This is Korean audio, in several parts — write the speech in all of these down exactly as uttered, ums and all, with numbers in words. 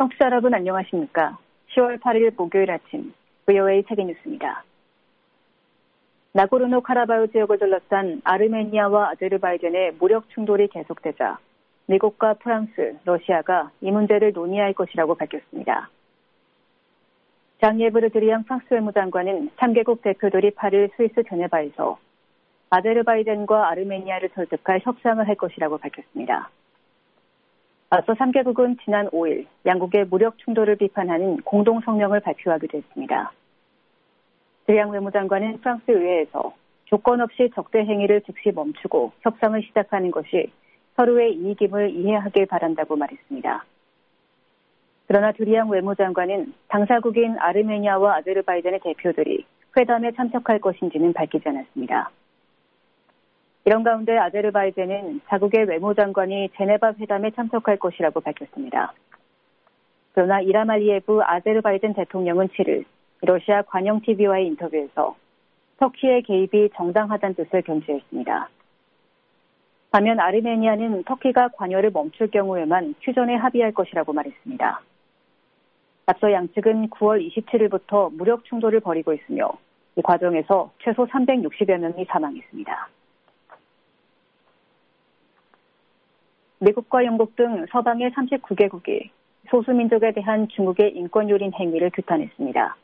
청취자 여러분 안녕하십니까? 시월 팔일 목요일 아침 브이오에이 세계뉴스입니다. 나고르노카라바흐 지역을 둘러싼 아르메니아와 아제르바이잔의 무력 충돌이 계속되자 미국과 프랑스, 러시아가 이 문제를 논의할 것이라고 밝혔습니다. 장예브르 드리앙 프랑스 외무장관은 삼 개국 대표들이 팔일 스위스 제네바에서 아제르바이잔과 아르메니아를 설득할 협상을 할 것이라고 밝혔습니다. 앞서 삼 개국은 지난 오일 양국의 무력 충돌을 비판하는 공동 성명을 발표하기도 했습니다. 드리앙 외무장관은 프랑스 의회에서 조건 없이 적대 행위를 즉시 멈추고 협상을 시작하는 것이 서로의 이익임을 이해하길 바란다고 말했습니다. 그러나 드리앙 외무장관은 당사국인 아르메니아와 아제르바이잔의 대표들이 회담에 참석할 것인지는 밝히지 않았습니다. 이런 가운데 아제르바이잔은 자국의 외무장관이 제네바 회담에 참석할 것이라고 밝혔습니다. 그러나 이람 알리예브 아제르바이잔 대통령은 칠일 러시아 관영티비와의 인터뷰에서 터키의 개입이 정당하다는 뜻을 견지했습니다. 반면 아르메니아는 터키가 관여를 멈출 경우에만 휴전에 합의할 것이라고 말했습니다. 앞서 양측은 구월 이십칠일부터 무력 충돌을 벌이고 있으며 이 과정에서 최소 삼백육십여 명이 사망했습니다. 미국과 영국 등 서방의 삼십구 개국이 소수민족에 대한 중국의 인권유린 행위를 규탄했습니다.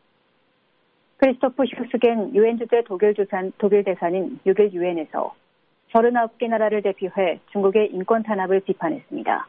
크리스토프 휴스겐 유엔 주재 독일, 주산, 독일 대사는 육일 유엔에서 서른아홉 개 나라를 대표해 중국의 인권 탄압을 비판했습니다.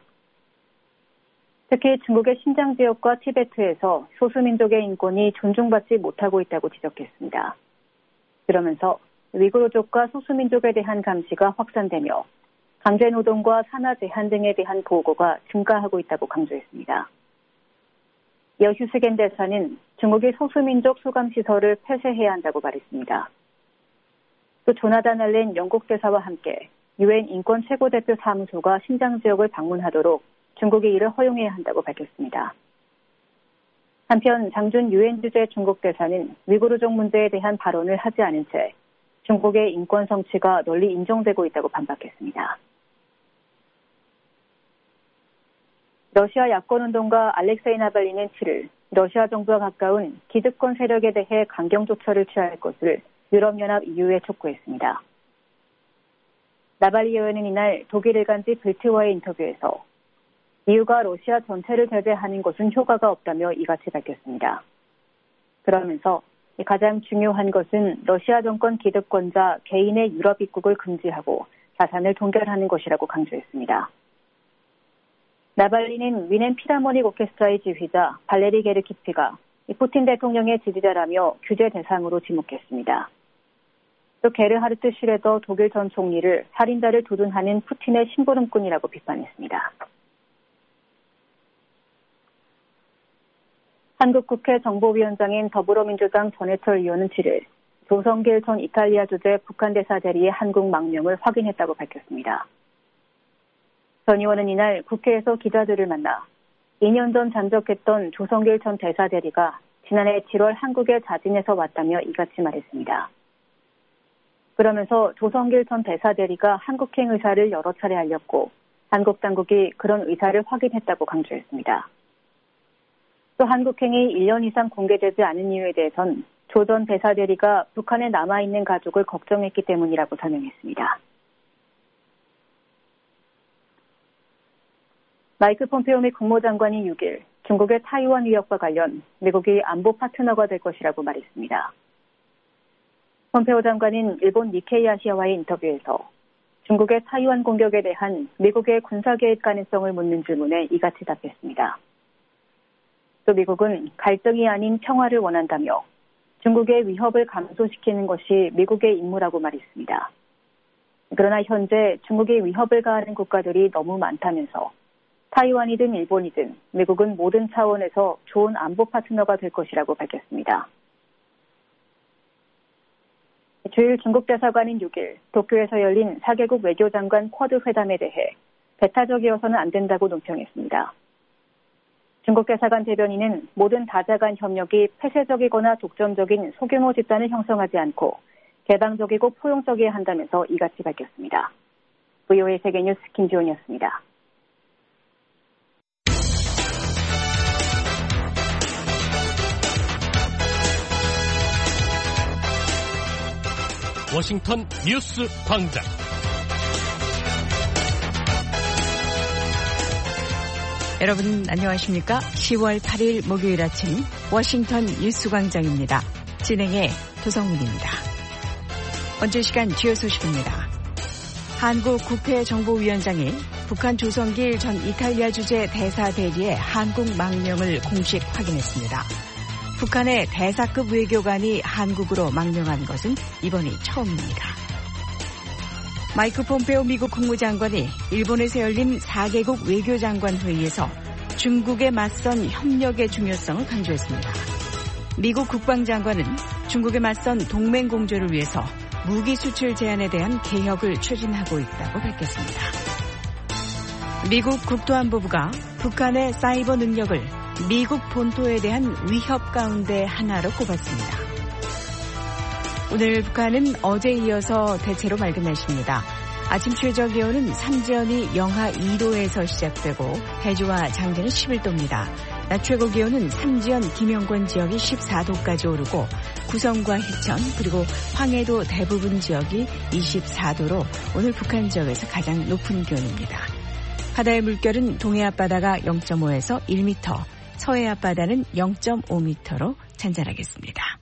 특히 중국의 신장 지역과 티베트에서 소수민족의 인권이 존중받지 못하고 있다고 지적했습니다. 그러면서 위구르족과 소수민족에 대한 감시가 확산되며 강제노동과 산하 제한 등에 대한 보고가 증가하고 있다고 강조했습니다. 이어 휴스겐 대사는 중국이 소수민족 수감시설을 폐쇄해야 한다고 말했습니다. 또 조나단 알렌 영국 대사와 함께 유엔 인권 최고대표 사무소가 신장 지역을 방문하도록 중국이 이를 허용해야 한다고 밝혔습니다. 한편 장준 유엔 주재 중국 대사는 위구르족 문제에 대한 발언을 하지 않은 채 중국의 인권 성취가 널리 인정되고 있다고 반박했습니다. 러시아 야권운동가 알렉세이 나발리는 칠일 러시아 정부와 가까운 기득권 세력에 대해 강경 조처를 취할 것을 유럽연합 이유에 촉구했습니다. 나발리 의원은 이날 독일 일간지 빌트와의 인터뷰에서 이유가 러시아 전체를 제재하는 것은 효과가 없다며 이같이 밝혔습니다. 그러면서 가장 중요한 것은 러시아 정권 기득권자 개인의 유럽 입국을 금지하고 자산을 동결하는 것이라고 강조했습니다. 나발리는 위넨 피라모닉 오케스트라의 지휘자 발레리 게르키피가 푸틴 대통령의 지지자라며 규제 대상으로 지목했습니다. 또 게르하르트 슈레더 독일 전 총리를 살인자를 두둔하는 푸틴의 심부름꾼이라고 비판했습니다. 한국국회 정보위원장인 더불어민주당 전해철 의원은 칠일 조성길 전 이탈리아 주재 북한 대사 대리의 한국 망명을 확인했다고 밝혔습니다. 전 의원은 이날 국회에서 기자들을 만나 이 년 전 잠적했던 조성길 전 대사 대리가 지난해 칠월 한국에 자진해서 왔다며 이같이 말했습니다. 그러면서 조성길 전 대사 대리가 한국행 의사를 여러 차례 알렸고 한국 당국이 그런 의사를 확인했다고 강조했습니다. 또 한국행이 일 년 이상 공개되지 않은 이유에 대해선 조 전 대사 대리가 북한에 남아있는 가족을 걱정했기 때문이라고 설명했습니다. 마이크 폼페오 미 국무장관이 육일 중국의 타이완 위협과 관련 미국이 안보 파트너가 될 것이라고 말했습니다. 폼페오 장관은 일본 니케이 아시아와의 인터뷰에서 중국의 타이완 공격에 대한 미국의 군사 개입 가능성을 묻는 질문에 이같이 답했습니다. 또 미국은 갈등이 아닌 평화를 원한다며 중국의 위협을 감소시키는 것이 미국의 임무라고 말했습니다. 그러나 현재 중국이 위협을 가하는 국가들이 너무 많다면서 타이완이든 일본이든 미국은 모든 차원에서 좋은 안보 파트너가 될 것이라고 밝혔습니다. 주일 중국 대사관은 육일 도쿄에서 열린 사 개국 외교장관 쿼드 회담에 대해 배타적이어서는 안 된다고 논평했습니다. 중국 대사관 대변인은 모든 다자 간 협력이 폐쇄적이거나 독점적인 소규모 집단을 형성하지 않고 개방적이고 포용적이어야 한다면서 이같이 밝혔습니다. 브이오에이 세계뉴스 김지원이었습니다. 워싱턴 뉴스 광장. 여러분 안녕하십니까? 시월 팔일 목요일 아침 워싱턴 뉴스 광장입니다. 진행의 도성훈입니다. 먼저 시간 주요 소식입니다. 한국 국회 정보위원장이 북한 조성길 전 이탈리아 주재 대사 대리의 한국 망명을 공식 확인했습니다. 북한의 대사급 외교관이 한국으로 망명한 것은 이번이 처음입니다. 마이크 폼페오 미국 국무장관이 일본에서 열린 사 개국 외교장관 회의에서 중국에 맞선 협력의 중요성을 강조했습니다. 미국 국방장관은 중국에 맞선 동맹 공조를 위해서 무기 수출 제한에 대한 개혁을 추진하고 있다고 밝혔습니다. 미국 국토안보부가 북한의 사이버 능력을 미국 본토에 대한 위협 가운데 하나로 꼽았습니다. 오늘 북한은 어제에 이어서 대체로 맑은 날씨입니다. 아침 최저 기온은 삼지연이 영하 이 도에서 시작되고 해주와 장제는 십일 도입니다. 낮 최고 기온은 삼지연, 김영권 지역이 십사 도까지 오르고 구성과 희천 그리고 황해도 대부분 지역이 이십사 도로 오늘 북한 지역에서 가장 높은 기온입니다. 바다의 물결은 동해 앞바다가 영 점 오에서 일 미터, 서해 앞바다는 영 점 오 미터로 잔잔하겠습니다.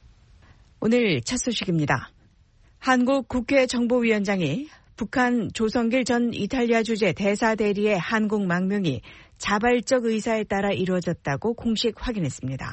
오늘 첫 소식입니다. 한국 국회 정보위원장이 북한 조성길 전 이탈리아 주재 대사 대리의 한국 망명이 자발적 의사에 따라 이루어졌다고 공식 확인했습니다.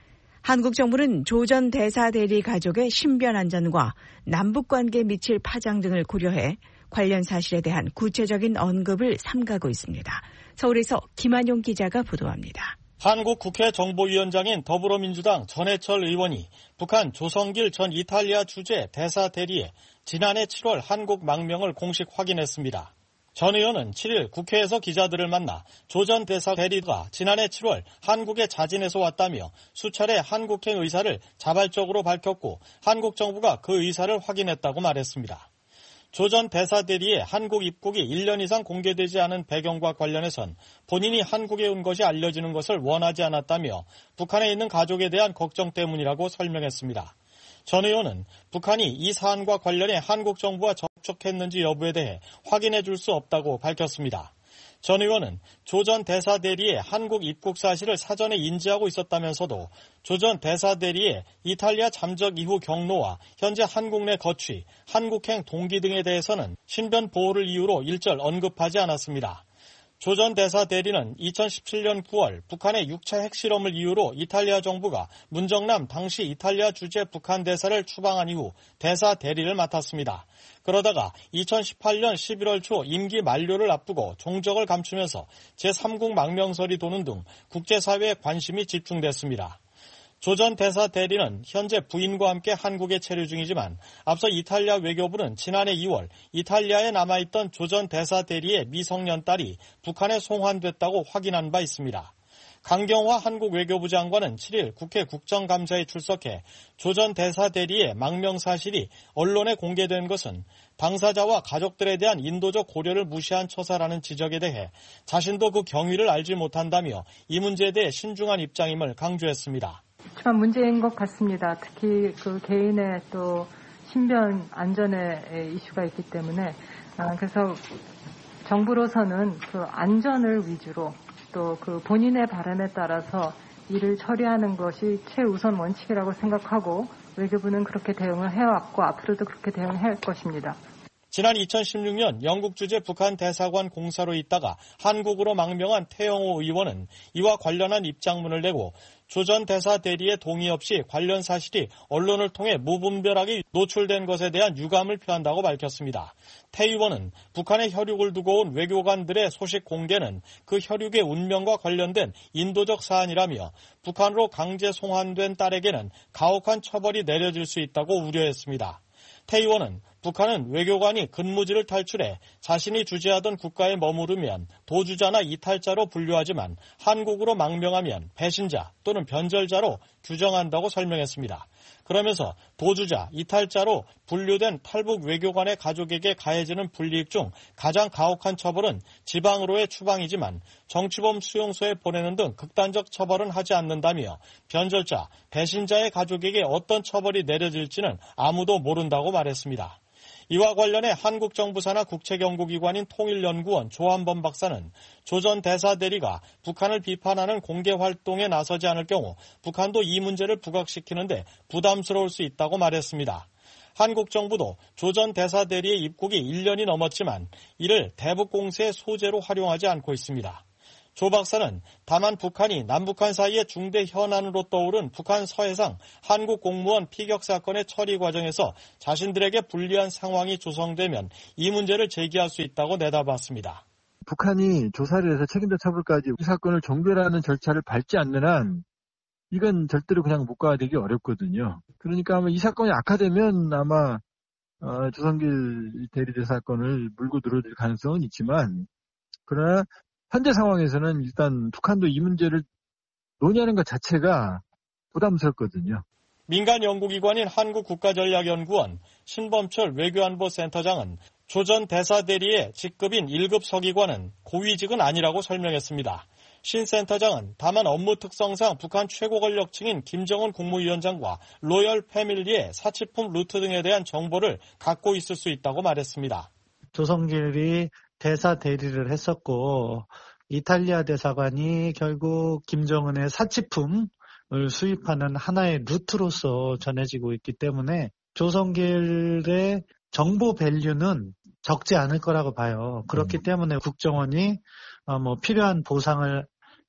한국 정부는 조 전 대사 대리 가족의 신변 안전과 남북관계에 미칠 파장 등을 고려해 관련 사실에 대한 구체적인 언급을 삼가고 있습니다. 서울에서 김한용 기자가 보도합니다. 한국 국회 정보위원장인 더불어민주당 전해철 의원이 북한 조성길 전 이탈리아 주재 대사 대리의 지난해 칠월 한국 망명을 공식 확인했습니다. 전 의원은 칠일 국회에서 기자들을 만나 조 전 대사 대리가 지난해 칠월 한국에 자진해서 왔다며 수차례 한국행 의사를 자발적으로 밝혔고 한국 정부가 그 의사를 확인했다고 말했습니다. 조 전 대사 대리의 한국 입국이 일 년 이상 공개되지 않은 배경과 관련해선 본인이 한국에 온 것이 알려지는 것을 원하지 않았다며 북한에 있는 가족에 대한 걱정 때문이라고 설명했습니다. 전 의원은 북한이 이 사안과 관련해 한국 정부와 접촉했는지 여부에 대해 확인해 줄 수 없다고 밝혔습니다. 전 의원은 조 전 대사 대리의 한국 입국 사실을 사전에 인지하고 있었다면서도 조 전 대사 대리의 이탈리아 잠적 이후 경로와 현재 한국 내 거취, 한국행 동기 등에 대해서는 신변 보호를 이유로 일절 언급하지 않았습니다. 조 전 대사 대리는 이천십칠년 구월 북한의 육 차 핵실험을 이유로 이탈리아 정부가 문정남 당시 이탈리아 주재 북한 대사를 추방한 이후 대사 대리를 맡았습니다. 그러다가 이천십팔년 십일월 초 임기 만료를 앞두고 종적을 감추면서 제삼국 망명설이 도는 등 국제사회의 관심이 집중됐습니다. 조 전 대사 대리는 현재 부인과 함께 한국에 체류 중이지만 앞서 이탈리아 외교부는 지난해 이월 이탈리아에 남아있던 조 전 대사 대리의 미성년 딸이 북한에 송환됐다고 확인한 바 있습니다. 강경화 한국 외교부 장관은 칠일 국회 국정감사에 출석해 조 전 대사 대리의 망명 사실이 언론에 공개된 것은 당사자와 가족들에 대한 인도적 고려를 무시한 처사라는 지적에 대해 자신도 그 경위를 알지 못한다며 이 문제에 대해 신중한 입장임을 강조했습니다. 참 문제인 것 같습니다. 특히 그 개인의 또 신변 안전의 이슈가 있기 때문에 그래서 정부로서는 그 안전을 위주로 또 그 본인의 바람에 따라서 일을 처리하는 것이 최우선 원칙이라고 생각하고 외교부는 그렇게 대응을 해왔고 앞으로도 그렇게 대응할 것입니다. 지난 이천십육년 영국 주재 북한 대사관 공사로 있다가 한국으로 망명한 태영호 의원은 이와 관련한 입장문을 내고 조 전 대사 대리의 동의 없이 관련 사실이 언론을 통해 무분별하게 노출된 것에 대한 유감을 표한다고 밝혔습니다. 태 의원은 북한의 혈육을 두고 온 외교관들의 소식 공개는 그 혈육의 운명과 관련된 인도적 사안이라며 북한으로 강제 송환된 딸에게는 가혹한 처벌이 내려질 수 있다고 우려했습니다. 태 의원은 북한은 외교관이 근무지를 탈출해 자신이 주재하던 국가에 머무르면 도주자나 이탈자로 분류하지만 한국으로 망명하면 배신자 또는 변절자로 규정한다고 설명했습니다. 그러면서 도주자, 이탈자로 분류된 탈북 외교관의 가족에게 가해지는 불이익 중 가장 가혹한 처벌은 지방으로의 추방이지만 정치범 수용소에 보내는 등 극단적 처벌은 하지 않는다며 변절자, 배신자의 가족에게 어떤 처벌이 내려질지는 아무도 모른다고 말했습니다. 이와 관련해 한국 정부 산하 국책연구기관인 통일연구원 조한범 박사는 조 전 대사 대리가 북한을 비판하는 공개 활동에 나서지 않을 경우 북한도 이 문제를 부각시키는데 부담스러울 수 있다고 말했습니다. 한국 정부도 조 전 대사 대리의 입국이 일 년이 넘었지만 이를 대북 공세의 소재로 활용하지 않고 있습니다. 조 박사는 다만 북한이 남북한 사이의 중대 현안으로 떠오른 북한 서해상 한국 공무원 피격 사건의 처리 과정에서 자신들에게 불리한 상황이 조성되면 이 문제를 제기할 수 있다고 내다봤습니다. 북한이 조사를 해서 책임자 처벌까지 이 사건을 종결하는 절차를 밟지 않는 한 이건 절대로 그냥 묵과되기 어렵거든요. 그러니까 아마 이 사건이 악화되면 아마 어, 조성길 대리대 사건을 물고 늘어질 가능성은 있지만 그러나 현재 상황에서는 일단 북한도 이 문제를 논의하는 것 자체가 부담스럽거든요. 민간 연구기관인 한국국가전략연구원 신범철 외교안보센터장은 조 전 대사 대리의 직급인 일 급 서기관은 고위직은 아니라고 설명했습니다. 신 센터장은 다만 업무 특성상 북한 최고 권력층인 김정은 국무위원장과 로열 패밀리의 사치품 루트 등에 대한 정보를 갖고 있을 수 있다고 말했습니다. 조성길이 대사 대리를 했었고 이탈리아 대사관이 결국 김정은의 사치품을 수입하는 하나의 루트로서 전해지고 있기 때문에 조성길의 정보 밸류는 적지 않을 거라고 봐요. 그렇기 음. 때문에 국정원이 어, 뭐 필요한 보상을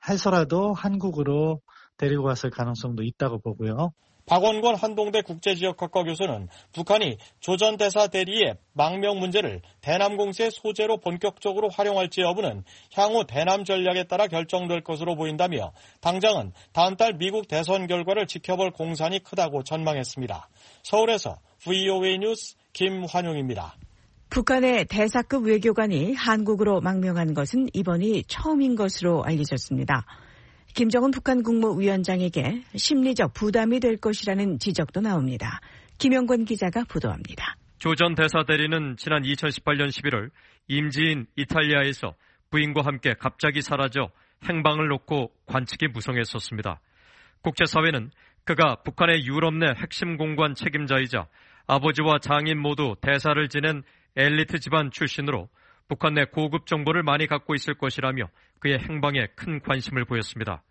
해서라도 한국으로 데리고 갔을 가능성도 있다고 보고요. 박원권 한동대 국제지역학과 교수는 북한이 조 전 대사 대리의 망명 문제를 대남 공세의 소재로 본격적으로 활용할지 여부는 향후 대남 전략에 따라 결정될 것으로 보인다며 당장은 다음 달 미국 대선 결과를 지켜볼 공산이 크다고 전망했습니다. 서울에서 브이오에이 뉴스 김환용입니다. 북한의 대사급 외교관이 한국으로 망명한 것은 이번이 처음인 것으로 알려졌습니다. 김정은 북한 국무위원장에게 심리적 부담이 될 것이라는 지적도 나옵니다. 김영권 기자가 보도합니다. 조 전 대사 대리는 지난 이천십팔 년 십일월 임지인 이탈리아에서 부인과 함께 갑자기 사라져 행방을 놓고 관측이 무성했었습니다. 국제사회는 그가 북한의 유럽 내 핵심 공관 책임자이자 아버지와 장인 모두 대사를 지낸 엘리트 집안 출신으로 북한 내 고급 정보를 많이 갖고 있을 것이라며 그의 행방에 큰 관심을 보였습니다.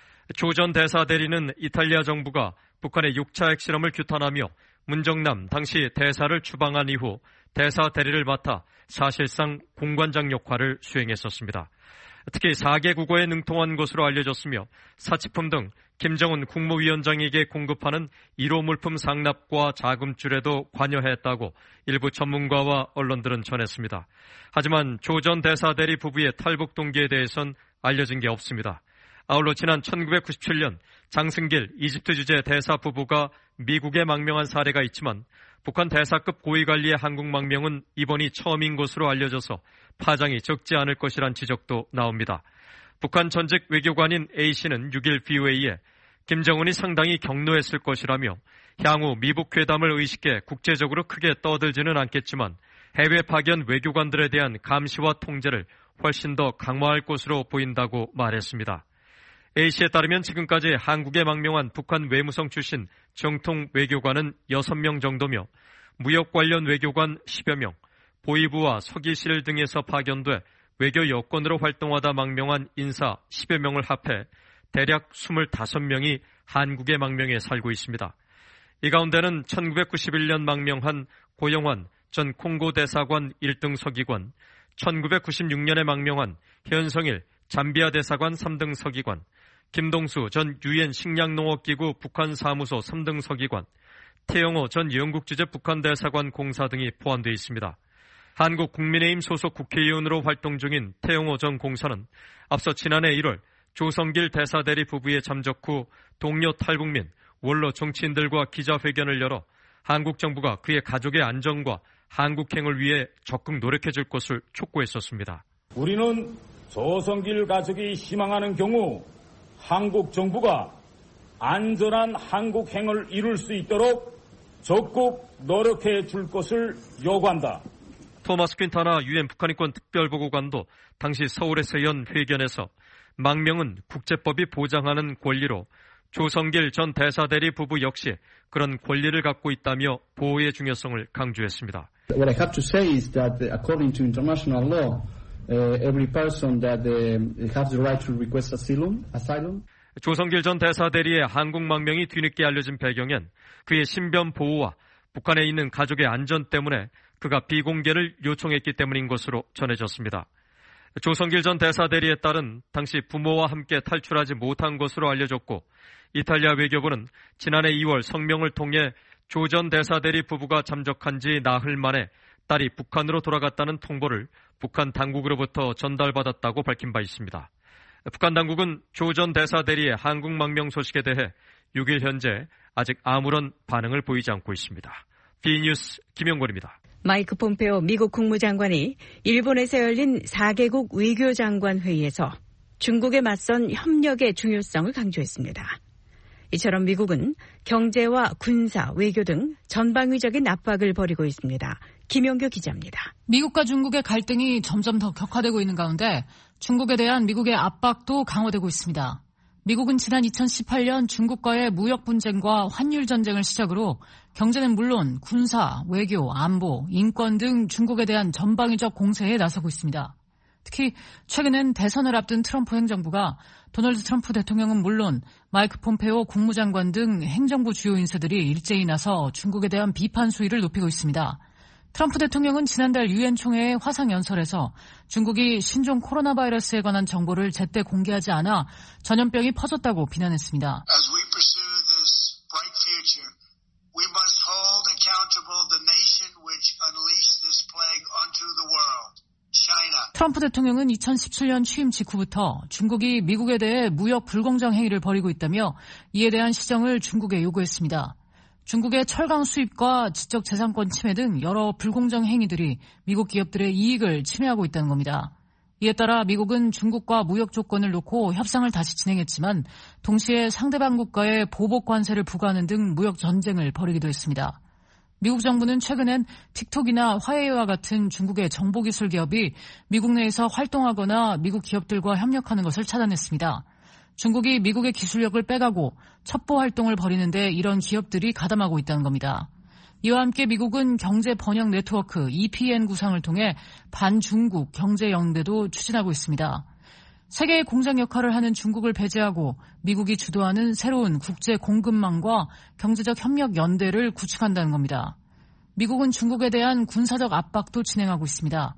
조 전 대사 대리는 이탈리아 정부가 북한의 육 차 핵실험을 규탄하며 문정남 당시 대사를 추방한 이후 대사 대리를 맡아 사실상 공관장 역할을 수행했었습니다. 특히 사 개 국어에 능통한 것으로 알려졌으며 사치품 등 김정은 국무위원장에게 공급하는 일 호 물품 상납과 자금줄에도 관여했다고 일부 전문가와 언론들은 전했습니다. 하지만 조 전 대사 대리 부부의 탈북 동기에 대해선 알려진 게 없습니다. 아울러 지난 천구백구십칠 년 장승길 이집트 주재 대사 부부가 미국에 망명한 사례가 있지만 북한 대사급 고위관리의 한국 망명은 이번이 처음인 것으로 알려져서 파장이 적지 않을 것이란 지적도 나옵니다. 북한 전직 외교관인 A씨는 육 일 브이오에이에 김정은이 상당히 격노했을 것이라며 향후 미북 회담을 의식해 국제적으로 크게 떠들지는 않겠지만 해외 파견 외교관들에 대한 감시와 통제를 훨씬 더 강화할 것으로 보인다고 말했습니다. A씨에 따르면 지금까지 한국에 망명한 북한 외무성 출신 정통 외교관은 여섯 명 정도며 무역 관련 외교관 십여 명, 보위부와 서기실 등에서 파견돼 외교 여건으로 활동하다 망명한 인사 십여 명을 합해 대략 이십오 명이 한국에 망명해 살고 있습니다. 이 가운데는 천구백구십일 년 망명한 고영환 전 콩고 대사관 일 등 서기관, 천구백구십육 년에 망명한 현성일 잠비아 대사관 삼 등 서기관, 김동수 전 유엔 식량농업기구 북한 사무소 삼 등 서기관, 태영호 전 영국 주재 북한 대사관 공사 등이 포함되어 있습니다. 한국 국민의힘 소속 국회의원으로 활동 중인 태영호 전 공사는 앞서 지난해 일월 조성길 대사대리 부부의 잠적 후 동료 탈북민, 원로 정치인들과 기자회견을 열어 한국 정부가 그의 가족의 안전과 한국행을 위해 적극 노력해 줄 것을 촉구했었습니다. 우리는 조성길 가족이 희망하는 경우 한국 정부가 안전한 한국행을 이룰 수 있도록 적극 노력해 줄 것을 요구한다. 토마스 퀸타나 유엔 북한인권 특별보고관도 당시 서울에서 연 회견에서 망명은 국제법이 보장하는 권리로 조성길 전 대사대리 부부 역시 그런 권리를 갖고 있다며 보호의 중요성을 강조했습니다. What I have to say is that according to international law, every person that has the right to request asylum, asylum. 조성길 전 대사대리의 한국 망명이 뒤늦게 알려진 배경엔 그의 신변 보호와 북한에 있는 가족의 안전 때문에 그가 비공개를 요청했기 때문인 것으로 전해졌습니다. 조성길 전 대사대리의 딸은 당시 부모와 함께 탈출하지 못한 것으로 알려졌고 이탈리아 외교부는 지난해 이월 성명을 통해 조 전 대사대리 부부가 잠적한 지 나흘 만에 딸이 북한으로 돌아갔다는 통보를 북한 당국으로부터 전달받았다고 밝힌 바 있습니다. 북한 당국은 조 전 대사대리의 한국 망명 소식에 대해 육 일 현재 아직 아무런 반응을 보이지 않고 있습니다. B뉴스 김영권입니다. 마이크 폼페오 미국 국무장관이 일본에서 열린 사 개국 외교장관 회의에서 중국에 맞선 협력의 중요성을 강조했습니다. 이처럼 미국은 경제와 군사, 외교 등 전방위적인 압박을 벌이고 있습니다. 김용규 기자입니다. 미국과 중국의 갈등이 점점 더 격화되고 있는 가운데 중국에 대한 미국의 압박도 강화되고 있습니다. 미국은 지난 이천십팔 년 중국과의 무역 분쟁과 환율 전쟁을 시작으로 경제는 물론 군사, 외교, 안보, 인권 등 중국에 대한 전방위적 공세에 나서고 있습니다. 특히 최근엔 대선을 앞둔 트럼프 행정부가 도널드 트럼프 대통령은 물론 마이크 폼페오 국무장관 등 행정부 주요 인사들이 일제히 나서 중국에 대한 비판 수위를 높이고 있습니다. 트럼프 대통령은 지난달 유엔 총회의 화상 연설에서 중국이 신종 코로나 바이러스에 관한 정보를 제때 공개하지 않아 전염병이 퍼졌다고 비난했습니다. As we pursue this bright future, we must hold accountable the nation which unleashed this plague onto the world. 트럼프 대통령은 이천십칠 년 취임 직후부터 중국이 미국에 대해 무역 불공정 행위를 벌이고 있다며 이에 대한 시정을 중국에 요구했습니다. 중국의 철강 수입과 지적재산권 침해 등 여러 불공정 행위들이 미국 기업들의 이익을 침해하고 있다는 겁니다. 이에 따라 미국은 중국과 무역 조건을 놓고 협상을 다시 진행했지만 동시에 상대방 국가에 보복 관세를 부과하는 등 무역 전쟁을 벌이기도 했습니다. 미국 정부는 최근엔 틱톡이나 화웨이와 같은 중국의 정보기술 기업이 미국 내에서 활동하거나 미국 기업들과 협력하는 것을 차단했습니다. 중국이 미국의 기술력을 빼가고 첩보 활동을 벌이는데 이런 기업들이 가담하고 있다는 겁니다. 이와 함께 미국은 경제 번역 네트워크 이피엔 구상을 통해 반중국 경제 영대도 추진하고 있습니다. 세계의 공장 역할을 하는 중국을 배제하고 미국이 주도하는 새로운 국제 공급망과 경제적 협력 연대를 구축한다는 겁니다. 미국은 중국에 대한 군사적 압박도 진행하고 있습니다.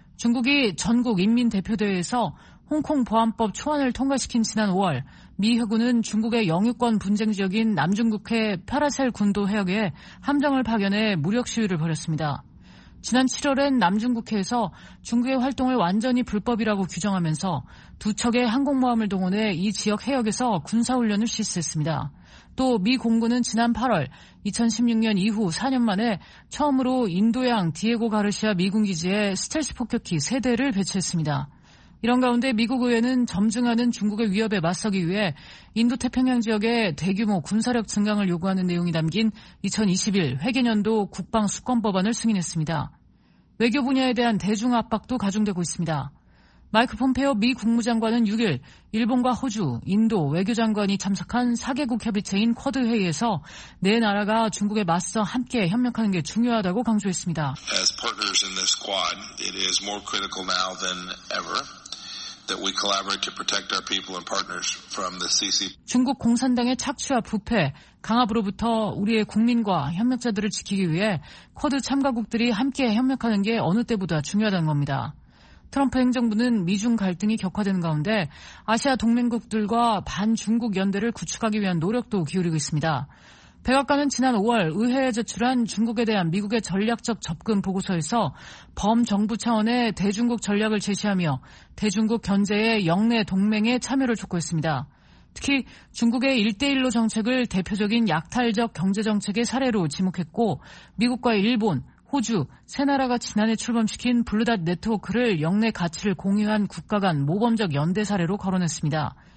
중국이 전국 인민대표대회에서 홍콩 보안법 초안을 통과시킨 지난 오월 미 해군은 중국의 영유권 분쟁 지역인 남중국해 파라셀 군도 해역에 함정을 파견해 무력 시위를 벌였습니다. 지난 칠월엔 남중국해에서 중국의 활동을 완전히 불법이라고 규정하면서 두 척의 항공모함을 동원해 이 지역 해역에서 군사훈련을 실시했습니다. 또 미 공군은 지난 팔월 이천십육 년 이후 사 년 만에 처음으로 인도양 디에고 가르시아 미군 기지에 스텔스 폭격기 세 대를 배치했습니다. 이런 가운데 미국 의회는 점증하는 중국의 위협에 맞서기 위해 인도태평양 지역의 대규모 군사력 증강을 요구하는 내용이 담긴 이천이십일 회계년도 국방수권법안을 승인했습니다. 외교 분야에 대한 대중 압박도 가중되고 있습니다. 마이크 폼페오 미 국무장관은 육 일 일본과 호주, 인도 외교장관이 참석한 사 개국 협의체인 쿼드 회의에서 네 나라가 중국에 맞서 함께 협력하는 게 중요하다고 강조했습니다. As partners in this quad, it is more critical now than ever. That we collaborate to protect our people and partners from the 씨씨. 중국 공산당의 착취와 부패, 강압으로부터 우리의 국민과 협력자들을 지키기 위해 쿼드 참가국들이 함께 협력하는 게 어느 때보다 중요하다는 겁니다. 트럼프 행정부는 미중 갈등이 격화되는 가운데 아시아 동맹국들과 반중국 연대를 구축하기 위한 노력도 기울이고 있습니다. 백악관은 지난 오월 의회에 제출한 중국에 대한 미국의 전략적 접근 보고서에서 범정부 차원의 대중국 전략을 제시하며 대중국 견제의 영내 동맹에 참여를 촉구했습니다. 특히 중국의 일대일로 정책을 대표적인 약탈적 경제정책의 사례로 지목했고 미국과 일본, 호주, 세 나라가 지난해 출범시킨 블루닷 네트워크를 영내 가치를 공유한 국가 간 모범적 연대 사례로 거론했습니다.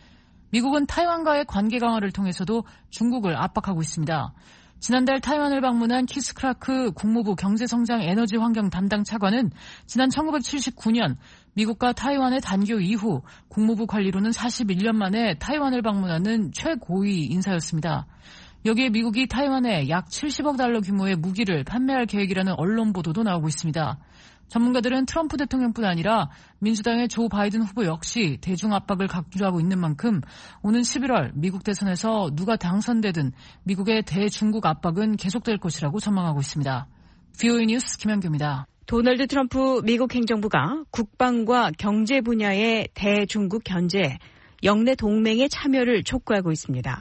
미국은 타이완과의 관계 강화를 통해서도 중국을 압박하고 있습니다. 지난달 타이완을 방문한 키스 크라크 국무부 경제성장 에너지 환경 담당 차관은 지난 천구백칠십구 년 미국과 타이완의 단교 이후 국무부 관리로는 사십일 년 만에 타이완을 방문하는 최고위 인사였습니다. 여기에 미국이 타이완에 약 칠십억 달러 규모의 무기를 판매할 계획이라는 언론 보도도 나오고 있습니다. 전문가들은 트럼프 대통령뿐 아니라 민주당의 조 바이든 후보 역시 대중 압박을 강조하고 있는 만큼 오는 십일월 미국 대선에서 누가 당선되든 미국의 대중국 압박은 계속될 것이라고 전망하고 있습니다. 브이오에이 뉴스 김현규입니다. 도널드 트럼프 미국 행정부가 국방과 경제 분야의 대중국 견제, 영내 동맹에 참여를 촉구하고 있습니다.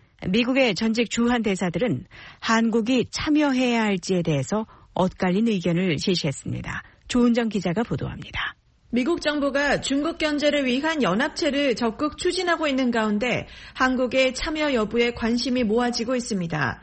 미국의 전직 주한 대사들은 한국이 참여해야 할지에 대해서 엇갈린 의견을 제시했습니다. 조은정 기자가 보도합니다. 미국 정부가 중국 견제를 위한 연합체를 적극 추진하고 있는 가운데 한국의 참여 여부에 관심이 모아지고 있습니다.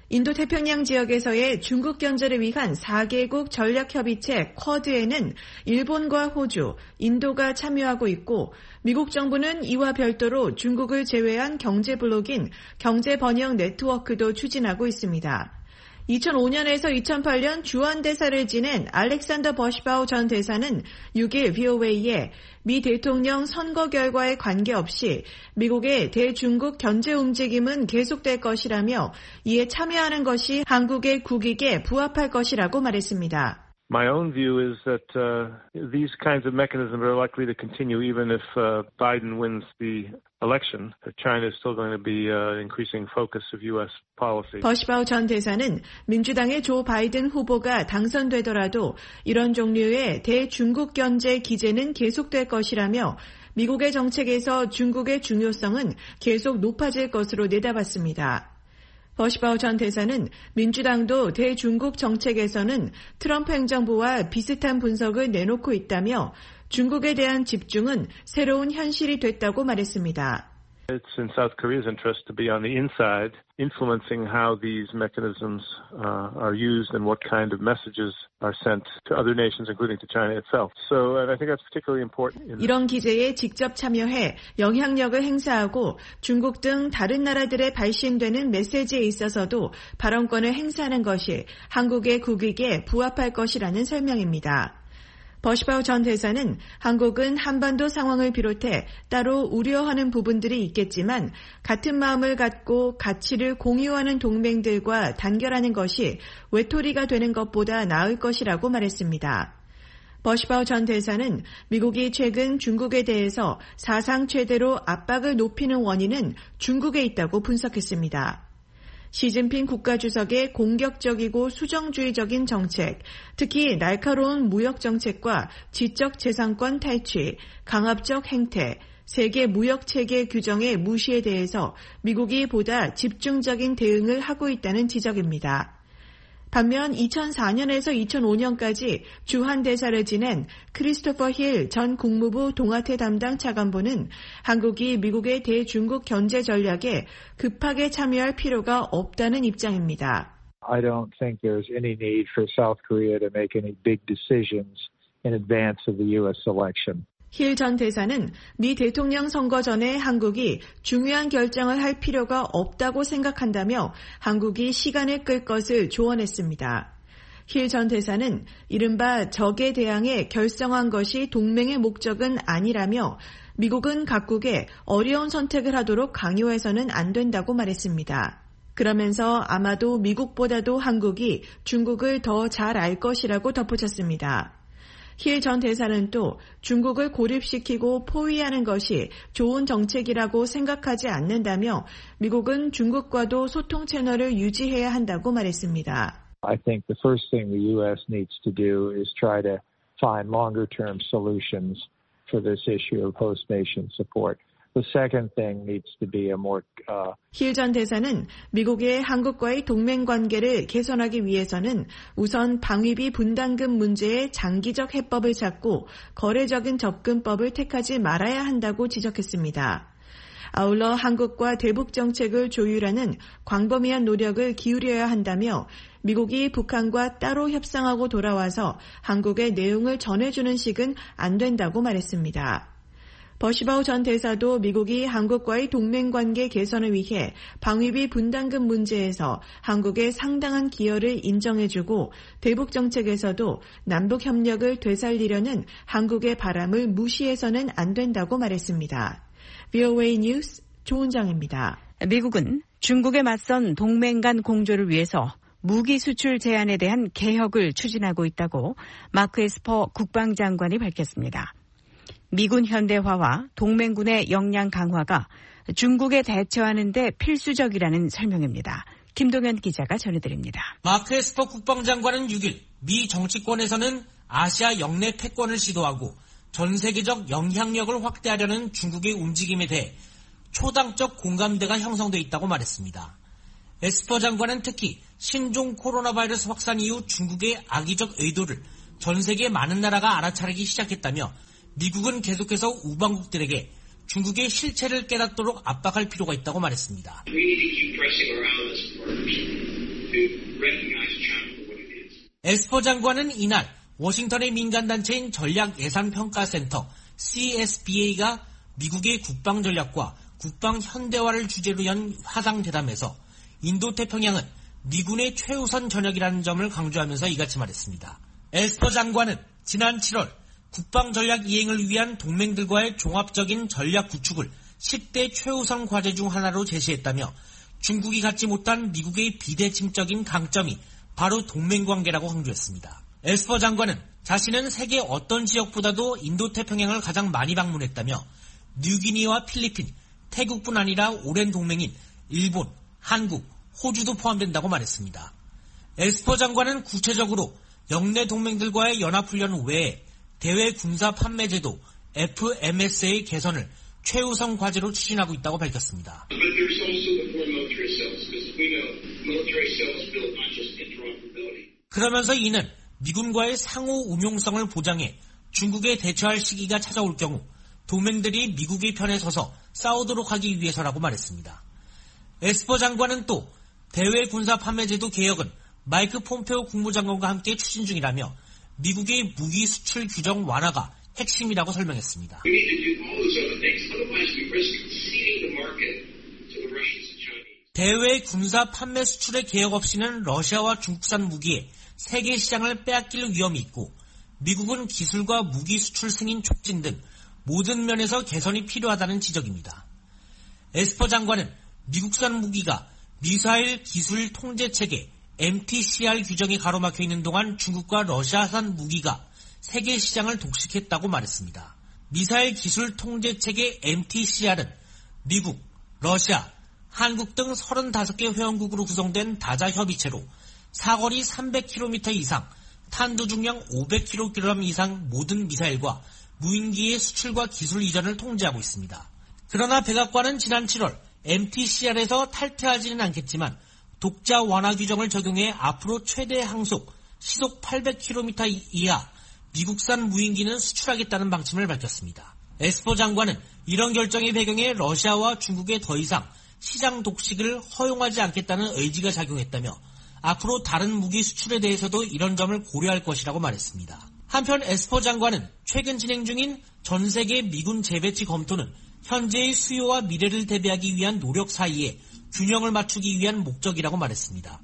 인도태평양 지역에서의 중국 견제를 위한 사 개국 전략협의체 쿼드에는 일본과 호주, 인도가 참여하고 있고 미국 정부는 이와 별도로 중국을 제외한 경제 블록인 경제번영 네트워크도 추진하고 있습니다. 이천오 년에서 이천팔 년 주한 대사를 지낸 알렉산더 버시바우 전 대사는 육 일 브이오에이에 미 대통령 선거 결과에 관계없이 미국의 대중국 견제 움직임은 계속될 것이라며 이에 참여하는 것이 한국의 국익에 부합할 것이라고 말했습니다. My own view is that uh, these kinds of mechanisms are likely to continue even if uh, Biden wins the election. China is still going to be uh, increasing focus of U S policy. 버시바우 전 대사는 민주당의 조 바이든 후보가 당선되더라도 이런 종류의 대중국 견제 기제는 계속될 것이라며 미국의 정책에서 중국의 중요성은 계속 높아질 것으로 내다봤습니다. 버시바우 전 대사는 민주당도 대중국 정책에서는 트럼프 행정부와 비슷한 분석을 내놓고 있다며 중국에 대한 집중은 새로운 현실이 됐다고 말했습니다. It's in South Korea's interest to be on the inside, influencing how these mechanisms uh, are used and what kind of messages are sent to other nations, including to China itself. So and I think that's particularly important. In 이런 기제에 직접 참여해 영향력을 행사하고 중국 등 다른 나라들에 발신되는 메시지에 있어서도 발언권을 행사하는 것이 한국의 국익에 부합할 것이라는 설명입니다. 버시바우 전 대사는 한국은 한반도 상황을 비롯해 따로 우려하는 부분들이 있겠지만 같은 마음을 갖고 가치를 공유하는 동맹들과 단결하는 것이 외톨이가 되는 것보다 나을 것이라고 말했습니다. 버시바우 전 대사는 미국이 최근 중국에 대해서 사상 최대로 압박을 높이는 원인은 중국에 있다고 분석했습니다. 시진핑 국가주석의 공격적이고 수정주의적인 정책, 특히 날카로운 무역 정책과 지적 재산권 탈취, 강압적 행태, 세계 무역 체계 규정의 무시에 대해서 미국이 보다 집중적인 대응을 하고 있다는 지적입니다. 반면 이천사 년에서 이천오 년까지 주한 대사를 지낸 크리스토퍼 힐 전 국무부 동아태 담당 차관보는 한국이 미국의 대중국 견제 전략에 급하게 참여할 필요가 없다는 입장입니다. I don't think there's any need for South Korea to make any big decisions in advance of the U S election. 힐 전 대사는 미 대통령 선거 전에 한국이 중요한 결정을 할 필요가 없다고 생각한다며 한국이 시간을 끌 것을 조언했습니다. 힐 전 대사는 이른바 적에 대항해 결성한 것이 동맹의 목적은 아니라며 미국은 각국에 어려운 선택을 하도록 강요해서는 안 된다고 말했습니다. 그러면서 아마도 미국보다도 한국이 중국을 더 잘 알 것이라고 덧붙였습니다. 힐 전 대사는 또 중국을 고립시키고 포위하는 것이 좋은 정책이라고 생각하지 않는다며 미국은 중국과도 소통 채널을 유지해야 한다고 말했습니다. I think the first thing the U S needs to do is try to find longer-term solutions for this issue of host nation support. The second thing needs to be a more uh... 힐 전 대사는 미국의 한국과의 동맹 관계를 개선하기 위해서는 우선 방위비 분담금 문제의 장기적 해법을 찾고 거래적인 접근법을 택하지 말아야 한다고 지적했습니다. 아울러 한국과 대북 정책을 조율하는 광범위한 노력을 기울여야 한다며 미국이 북한과 따로 협상하고 돌아와서 한국의 내용을 전해주는 식은 안 된다고 말했습니다. 버시바우 전 대사도 미국이 한국과의 동맹관계 개선을 위해 방위비 분담금 문제에서 한국의 상당한 기여를 인정해주고 대북 정책에서도 남북 협력을 되살리려는 한국의 바람을 무시해서는 안 된다고 말했습니다. 브이오에이 뉴스 조은정입니다. 미국은 중국에 맞선 동맹 간 공조를 위해서 무기 수출 제한에 대한 개혁을 추진하고 있다고 마크 에스퍼 국방장관이 밝혔습니다. 미군 현대화와 동맹군의 역량 강화가 중국에 대처하는 데 필수적이라는 설명입니다. 김동현 기자가 전해드립니다. 마크 에스퍼 국방장관은 육 일 미 정치권에서는 아시아 영내 패권을 시도하고 전 세계적 영향력을 확대하려는 중국의 움직임에 대해 초당적 공감대가 형성돼 있다고 말했습니다. 에스퍼 장관은 특히 신종 코로나 바이러스 확산 이후 중국의 악의적 의도를 전 세계 많은 나라가 알아차리기 시작했다며 미국은 계속해서 우방국들에게 중국의 실체를 깨닫도록 압박할 필요가 있다고 말했습니다. 에스퍼 장관은 이날 워싱턴의 민간단체인 전략예산평가센터 씨에스비에이가 미국의 국방전략과 국방 현대화를 주제로 연 화상대담에서 인도태평양은 미군의 최우선 전역이라는 점을 강조하면서 이같이 말했습니다. 에스퍼 장관은 지난 칠월 국방전략 이행을 위한 동맹들과의 종합적인 전략 구축을 십 대 최우선 과제 중 하나로 제시했다며 중국이 갖지 못한 미국의 비대칭적인 강점이 바로 동맹관계라고 강조했습니다. 에스퍼 장관은 자신은 세계 어떤 지역보다도 인도태평양을 가장 많이 방문했다며 뉴기니와 필리핀, 태국뿐 아니라 오랜 동맹인 일본, 한국, 호주도 포함된다고 말했습니다. 에스퍼 장관은 구체적으로 영내 동맹들과의 연합훈련 외에 대외 군사 판매 제도 에프엠에스에이 개선을 최우선 과제로 추진하고 있다고 밝혔습니다. 그러면서 이는 미군과의 상호 운용성을 보장해 중국에 대처할 시기가 찾아올 경우 동맹들이 미국의 편에 서서 싸우도록 하기 위해서라고 말했습니다. 에스퍼 장관은 또 대외 군사 판매 제도 개혁은 마이크 폼페오 국무장관과 함께 추진 중이라며 미국의 무기 수출 규정 완화가 핵심이라고 설명했습니다. 대외 군사 판매 수출의 개혁 없이는 러시아와 중국산 무기에 세계 시장을 빼앗길 위험이 있고 미국은 기술과 무기 수출 승인 촉진 등 모든 면에서 개선이 필요하다는 지적입니다. 에스퍼 장관은 미국산 무기가 미사일 기술 통제체계 엠티씨알 규정이 가로막혀 있는 동안 중국과 러시아산 무기가 세계 시장을 독식했다고 말했습니다. 미사일 기술 통제체계 엠티씨알은 미국, 러시아, 한국 등 서른다섯 개 회원국으로 구성된 다자협의체로 사거리 삼백 킬로미터 이상, 탄두 중량 오백 킬로그램 이상 모든 미사일과 무인기의 수출과 기술 이전을 통제하고 있습니다. 그러나 백악관은 지난 칠월 엠티씨알에서 탈퇴하지는 않겠지만 독자 완화 규정을 적용해 앞으로 최대 항속, 시속 팔백 킬로미터 이하 미국산 무인기는 수출하겠다는 방침을 밝혔습니다. 에스퍼 장관은 이런 결정의 배경에 러시아와 중국에 더 이상 시장 독식을 허용하지 않겠다는 의지가 작용했다며 앞으로 다른 무기 수출에 대해서도 이런 점을 고려할 것이라고 말했습니다. 한편 에스퍼 장관은 최근 진행 중인 전 세계 미군 재배치 검토는 현재의 수요와 미래를 대비하기 위한 노력 사이에 균형을 맞추기 위한 목적이라고 말했습니다.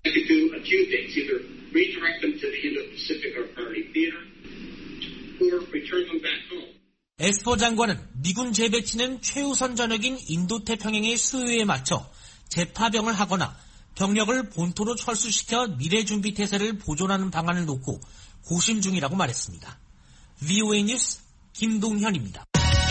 에스퍼 장관은 미군 재배치는 최우선 전역인 인도태평양의 수요에 맞춰 재파병을 하거나 병력을 본토로 철수시켜 미래준비 태세를 보존하는 방안을 놓고 고심 중이라고 말했습니다. 브이오에이 뉴스 김동현입니다.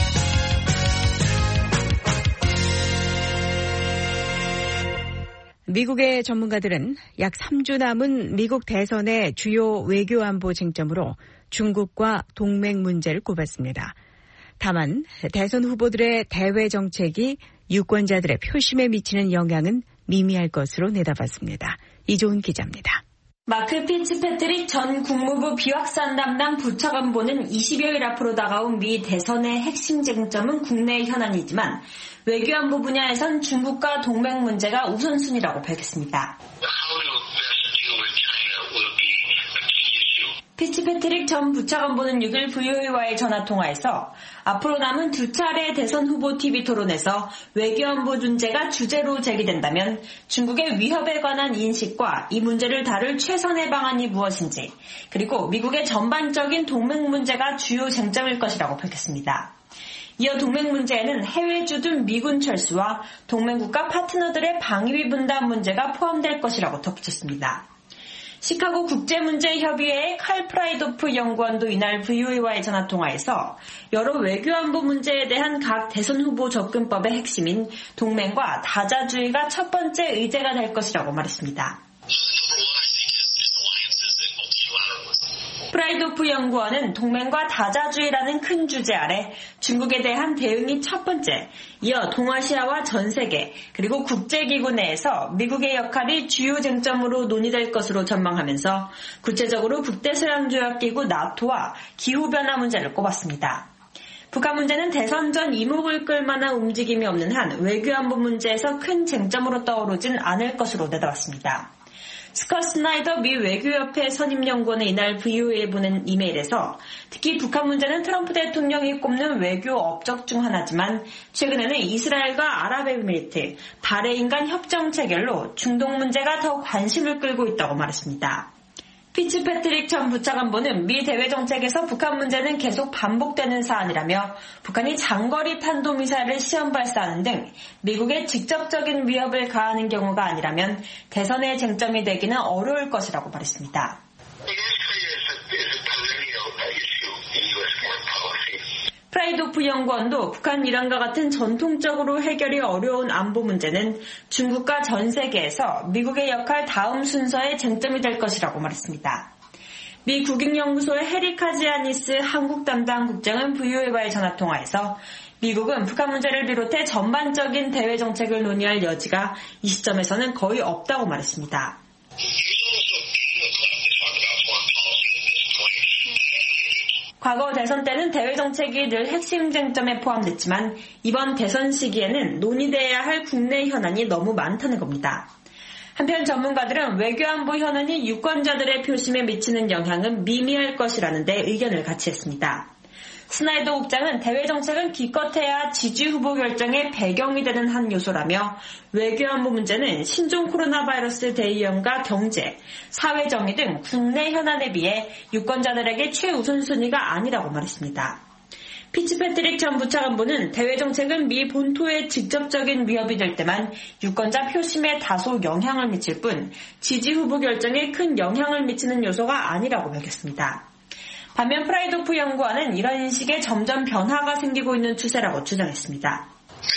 미국의 전문가들은 약 삼 주 남은 미국 대선의 주요 외교안보 쟁점으로 중국과 동맹 문제를 꼽았습니다. 다만 대선 후보들의 대외 정책이 유권자들의 표심에 미치는 영향은 미미할 것으로 내다봤습니다. 이조은 기자입니다. 마크 피츠패트릭 전 국무부 비확산 담당 부차관보는 이십여일 앞으로 다가온 미 대선의 핵심 쟁점은 국내 현안이지만 외교안보 분야에선 중국과 동맹 문제가 우선순위라고 밝혔습니다. 피츠패트릭 전 부차관보는 육 일 브이오에이와의 전화통화에서 앞으로 남은 두 차례 대선 후보 티비 토론에서 외교안보 문제가 주제로 제기된다면 중국의 위협에 관한 인식과 이 문제를 다룰 최선의 방안이 무엇인지, 그리고 미국의 전반적인 동맹 문제가 주요 쟁점일 것이라고 밝혔습니다. 이어 동맹 문제에는 해외 주둔 미군 철수와 동맹국가 파트너들의 방위비 분담 문제가 포함될 것이라고 덧붙였습니다. 시카고 국제문제협의회의 칼 프라이도프 연구원도 이날 브이오에이와의 전화통화에서 여러 외교안보 문제에 대한 각 대선 후보 접근법의 핵심인 동맹과 다자주의가 첫 번째 의제가 될 것이라고 말했습니다. 프라이도프 연구원은 동맹과 다자주의라는 큰 주제 아래 중국에 대한 대응이 첫 번째, 이어 동아시아와 전 세계, 그리고 국제기구 내에서 미국의 역할이 주요 쟁점으로 논의될 것으로 전망하면서 구체적으로 북대서양조약기구 나토와 기후변화 문제를 꼽았습니다. 북한 문제는 대선 전 이목을 끌 만한 움직임이 없는 한 외교안보 문제에서 큰 쟁점으로 떠오르진 않을 것으로 내다봤습니다. 스컷 스나이더 미 외교협회 선임연구원은 이날 브이오에이에 보낸 이메일에서 특히 북한 문제는 트럼프 대통령이 꼽는 외교 업적 중 하나지만 최근에는 이스라엘과 아랍에미리트, 바레인 간 협정 체결로 중동 문제가 더 관심을 끌고 있다고 말했습니다. 피츠패트릭 전 부차관보는 미 대외 정책에서 북한 문제는 계속 반복되는 사안이라며 북한이 장거리 탄도미사일을 시험 발사하는 등 미국에 직접적인 위협을 가하는 경우가 아니라면 대선의 쟁점이 되기는 어려울 것이라고 말했습니다. 프라이도프 연구원도 북한 이란과 같은 전통적으로 해결이 어려운 안보 문제는 중국과 전 세계에서 미국의 역할 다음 순서의 쟁점이 될 것이라고 말했습니다. 미 국익연구소의 해리 카지아니스 한국 담당 국장은 브이오에이와의 전화통화에서 미국은 북한 문제를 비롯해 전반적인 대외 정책을 논의할 여지가 이 시점에서는 거의 없다고 말했습니다. 과거 대선 때는 대외 정책이 늘 핵심 쟁점에 포함됐지만 이번 대선 시기에는 논의돼야 할 국내 현안이 너무 많다는 겁니다. 한편 전문가들은 외교안보 현안이 유권자들의 표심에 미치는 영향은 미미할 것이라는 데 의견을 같이 했습니다. 스나이더 국장은 대외 정책은 기껏해야 지지 후보 결정의 배경이 되는 한 요소라며 외교안보 문제는 신종 코로나 바이러스 대유행과 경제, 사회 정의 등 국내 현안에 비해 유권자들에게 최우선순위가 아니라고 말했습니다. 피츠패트릭 전 부차관보는 대외 정책은 미 본토에 직접적인 위협이 될 때만 유권자 표심에 다소 영향을 미칠 뿐 지지 후보 결정에 큰 영향을 미치는 요소가 아니라고 밝혔습니다. 반면 프라이도프 연구원은 이런 인식에 점점 변화가 생기고 있는 추세라고 주장했습니다.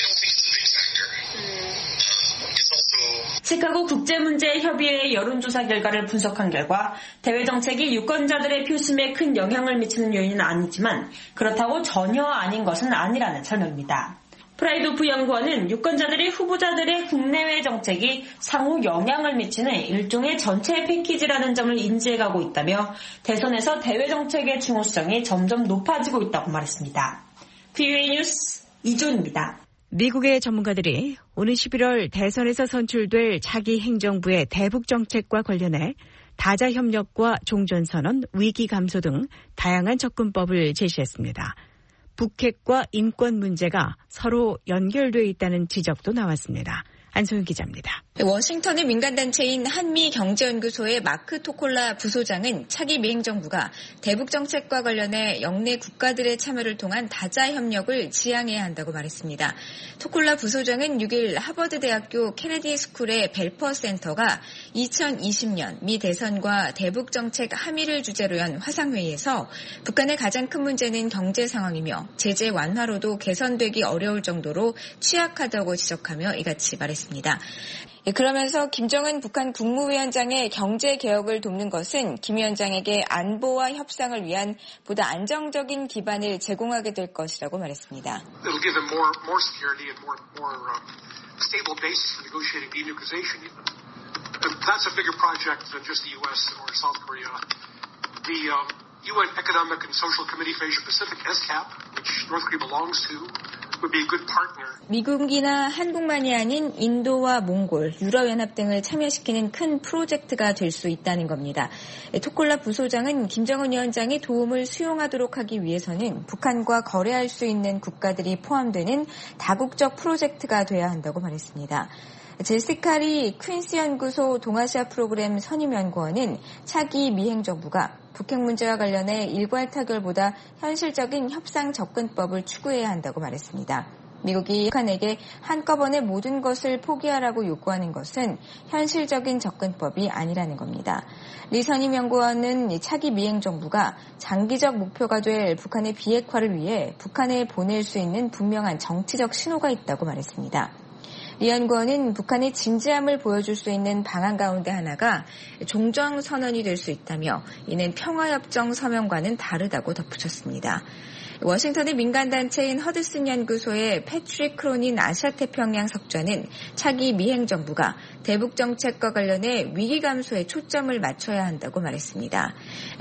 시카고 국제문제협의회의 여론조사 결과를 분석한 결과 대외 정책이 유권자들의 표심에 큰 영향을 미치는 요인은 아니지만 그렇다고 전혀 아닌 것은 아니라는 설명입니다. 프라이도프 연구원은 유권자들이 후보자들의 국내외 정책이 상호 영향을 미치는 일종의 전체 패키지라는 점을 인지해가고 있다며 대선에서 대외 정책의 중요성이 점점 높아지고 있다고 말했습니다. 브이오에이 뉴스 이조은입니다. 미국의 전문가들이 오는 십일월 대선에서 선출될 차기 행정부의 대북 정책과 관련해 다자 협력과 종전선언, 위기 감소 등 다양한 접근법을 제시했습니다. 북핵과 인권 문제가 서로 연결돼 있다는 지적도 나왔습니다. 안소영 기자입니다. 워싱턴의 민간단체인 한미경제연구소의 마크 토콜라 부소장은 차기 미행정부가 대북정책과 관련해 영내 국가들의 참여를 통한 다자협력을 지향해야 한다고 말했습니다. 토콜라 부소장은 육 일 하버드대학교 케네디 스쿨의 벨퍼 센터가 이천이십 년 미 대선과 대북정책 함의를 주제로 연 화상회의에서 북한의 가장 큰 문제는 경제 상황이며 제재 완화로도 개선되기 어려울 정도로 취약하다고 지적하며 이같이 말했습니다. 그러면서 김정은 북한 국무위원장의 경제개혁을 돕는 것은 김 위원장에게 안보와 협상을 위한 보다 안정적인 기반을 제공하게 될 것이라고 말했습니다. It'll give them more, more security and more, more um, stable basis for negotiating denuclearization even. That's a bigger project than just the U S or South Korea. The um, U N Economic and Social Committee for Asia Pacific, ESCAP, which North Korea belongs to, would be a good partner. 미국이나 한국만이 아닌 인도와 몽골, 유럽연합 등을 참여시키는 큰 프로젝트가 될 수 있다는 겁니다. 토콜라 부소장은 김정은 위원장이 도움을 수용하도록 하기 위해서는 북한과 거래할 수 있는 국가들이 포함되는 다국적 프로젝트가 돼야 한다고 말했습니다. 제시카리 퀸스 연구소 동아시아 프로그램 선임연구원은 차기 미행 정부가 북핵 문제와 관련해 일괄 타결보다 현실적인 협상 접근법을 추구해야 한다고 말했습니다. 미국이 북한에게 한꺼번에 모든 것을 포기하라고 요구하는 것은 현실적인 접근법이 아니라는 겁니다. 리 선임연구원은 차기 미행 정부가 장기적 목표가 될 북한의 비핵화를 위해 북한에 보낼 수 있는 분명한 정치적 신호가 있다고 말했습니다. 리 연구원은 북한의 진지함을 보여줄 수 있는 방안 가운데 하나가 종전선언이 될 수 있다며 이는 평화협정 서명과는 다르다고 덧붙였습니다. 워싱턴의 민간단체인 허드슨 연구소의 패트릭 크로닌 아시아태평양 석좌는 차기 미행 정부가 대북 정책과 관련해 위기 감소에 초점을 맞춰야 한다고 말했습니다.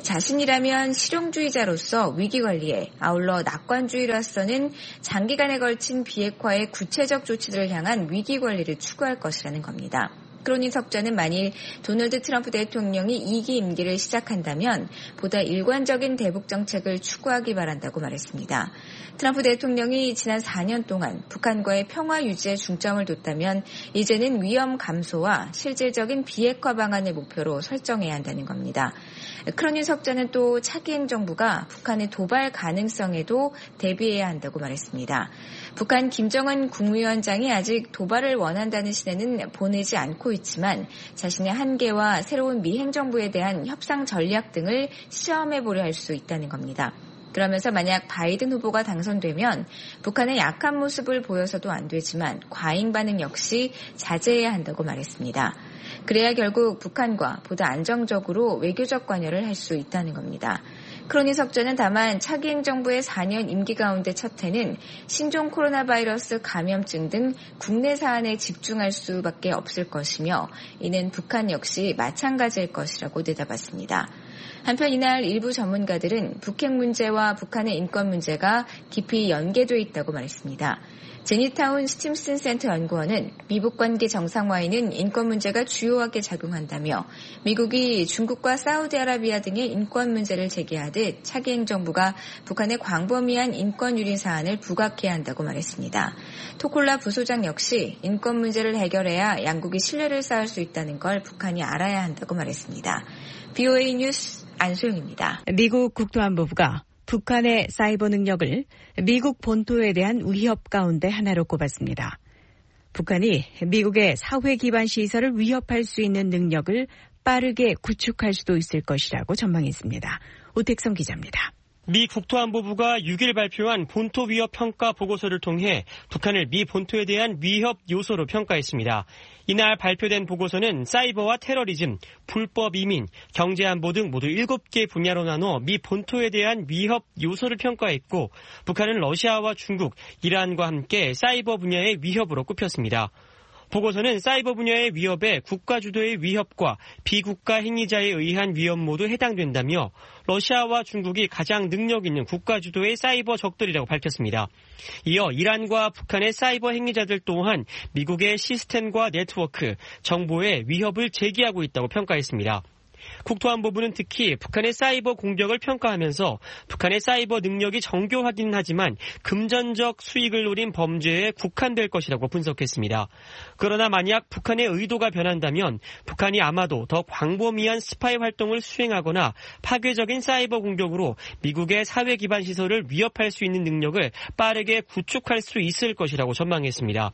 자신이라면 실용주의자로서 위기 관리에 아울러 낙관주의로서는 장기간에 걸친 비핵화의 구체적 조치들을 향한 위기 관리를 추구할 것이라는 겁니다. 크로닌 석좌는 만일 도널드 트럼프 대통령이 이 기 임기를 시작한다면 보다 일관적인 대북 정책을 추구하기 바란다고 말했습니다. 트럼프 대통령이 지난 사 년 동안 북한과의 평화 유지에 중점을 뒀다면 이제는 위험 감소와 실질적인 비핵화 방안을 목표로 설정해야 한다는 겁니다. 크로닌 석좌는 또 차기 행정부가 북한의 도발 가능성에도 대비해야 한다고 말했습니다. 북한 김정은 국무위원장이 아직 도발을 원한다는 시대는 보내지 않고 있지만 자신의 한계와 새로운 미 행정부에 대한 협상 전략 등을 시험해보려 할 수 있다는 겁니다. 그러면서 만약 바이든 후보가 당선되면 북한의 약한 모습을 보여서도 안 되지만 과잉 반응 역시 자제해야 한다고 말했습니다. 그래야 결국 북한과 보다 안정적으로 외교적 관여를 할 수 있다는 겁니다. 크로닌 석좌는 다만 차기 행정부의 사 년 임기 가운데 첫 해는 신종 코로나 바이러스 감염증 등 국내 사안에 집중할 수밖에 없을 것이며 이는 북한 역시 마찬가지일 것이라고 내다봤습니다. 한편 이날 일부 전문가들은 북핵 문제와 북한의 인권 문제가 깊이 연계돼 있다고 말했습니다. 제니타운 스팀슨 센터 연구원은 미북 관계 정상화에는 인권 문제가 주요하게 작용한다며 미국이 중국과 사우디아라비아 등의 인권 문제를 제기하듯 차기 행정부가 북한의 광범위한 인권 유린 사안을 부각해야 한다고 말했습니다. 토콜라 부소장 역시 인권 문제를 해결해야 양국이 신뢰를 쌓을 수 있다는 걸 북한이 알아야 한다고 말했습니다. 비오에이 뉴스 안소영입니다. 미국 국토안보부가 북한의 사이버 능력을 미국 본토에 대한 위협 가운데 하나로 꼽았습니다. 북한이 미국의 사회 기반 시설을 위협할 수 있는 능력을 빠르게 구축할 수도 있을 것이라고 전망했습니다. 오택성 기자입니다. 미 국토안보부가 육 일 발표한 본토 위협 평가 보고서를 통해 북한을 미 본토에 대한 위협 요소로 평가했습니다. 이날 발표된 보고서는 사이버와 테러리즘, 불법 이민, 경제안보 등 모두 일곱 개 분야로 나눠 미 본토에 대한 위협 요소를 평가했고 북한은 러시아와 중국, 이란과 함께 사이버 분야의 위협으로 꼽혔습니다. 보고서는 사이버 분야의 위협에 국가 주도의 위협과 비국가 행위자에 의한 위협 모두 해당된다며 러시아와 중국이 가장 능력 있는 국가 주도의 사이버 적들이라고 밝혔습니다. 이어 이란과 북한의 사이버 행위자들 또한 미국의 시스템과 네트워크, 정보에 위협을 제기하고 있다고 평가했습니다. 국토안보부는 특히 북한의 사이버 공격을 평가하면서 북한의 사이버 능력이 정교하기는 하지만 금전적 수익을 노린 범죄에 국한될 것이라고 분석했습니다. 그러나 만약 북한의 의도가 변한다면 북한이 아마도 더 광범위한 스파이 활동을 수행하거나 파괴적인 사이버 공격으로 미국의 사회 기반 시설을 위협할 수 있는 능력을 빠르게 구축할 수 있을 것이라고 전망했습니다.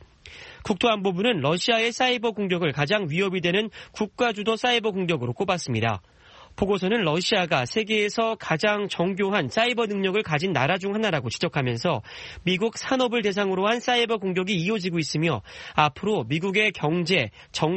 국토안보부는 러시아의 사이버 공격을 가장 위협이 되는 국가주도 사이버 공격으로 꼽았습니다. 보고서는 러시아가 세계에서 가장 정교한 사이버 능력을 가진 나라 중 하나라고 지적하면서 미국 산업을 대상으로 한 사이버 공격이 이어지고 있으며 앞으로 미국의 경제, 정책,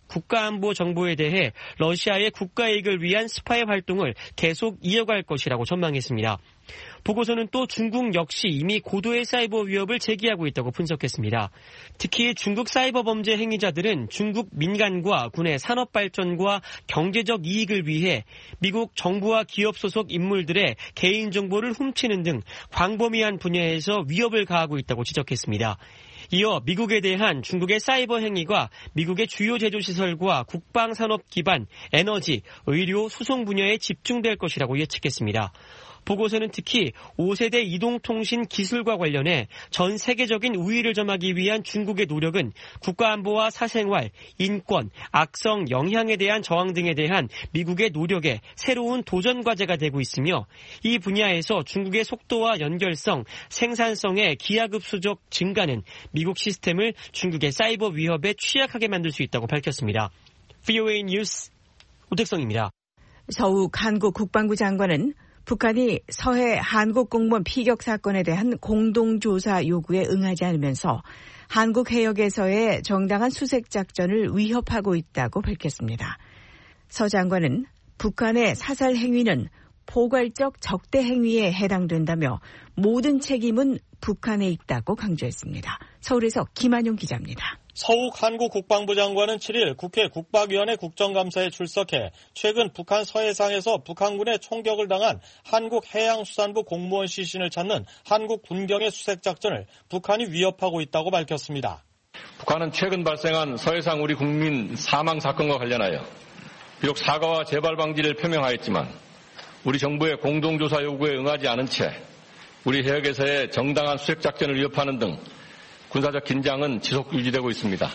국가안보 정보에 대해 러시아의 국가이익을 위한 스파이 활동을 계속 이어갈 것이라고 전망했습니다. 보고서는 또 중국 역시 이미 고도의 사이버 위협을 제기하고 있다고 분석했습니다. 특히 중국 사이버 범죄 행위자들은 중국 민간과 군의 산업 발전과 경제적 이익을 위해 미국 정부와 기업 소속 인물들의 개인정보를 훔치는 등 광범위한 분야에서 위협을 가하고 있다고 지적했습니다. 이어 미국에 대한 중국의 사이버 행위가 미국의 주요 제조시설과 국방산업 기반, 에너지, 의료, 수송 분야에 집중될 것이라고 예측했습니다. 보고서는 특히 오 세대 이동통신 기술과 관련해 전 세계적인 우위를 점하기 위한 중국의 노력은 국가안보와 사생활, 인권, 악성, 영향에 대한 저항 등에 대한 미국의 노력에 새로운 도전 과제가 되고 있으며 이 분야에서 중국의 속도와 연결성, 생산성의 기하급수적 증가는 미국 시스템을 중국의 사이버 위협에 취약하게 만들 수 있다고 밝혔습니다. 브이오에이 뉴스 오택성입니다. 서욱 한국 국방부 장관은 북한이 서해 한국 공무원 피격 사건에 대한 공동조사 요구에 응하지 않으면서 한국 해역에서의 정당한 수색 작전을 위협하고 있다고 밝혔습니다. 서 장관은 북한의 사살 행위는 포괄적 적대 행위에 해당된다며 모든 책임은 북한에 있다고 강조했습니다. 서울에서 김한용 기자입니다. 서욱 한국 국방부 장관은 칠 일 국회 국방위원회 국정감사에 출석해 최근 북한 서해상에서 북한군의 총격을 당한 한국해양수산부 공무원 시신을 찾는 한국 군경의 수색작전을 북한이 위협하고 있다고 밝혔습니다. 북한은 최근 발생한 서해상 우리 국민 사망 사건과 관련하여 비록 사과와 재발 방지를 표명하였지만 우리 정부의 공동조사 요구에 응하지 않은 채 우리 해역에서의 정당한 수색작전을 위협하는 등 군사적 긴장은 지속 유지되고 있습니다.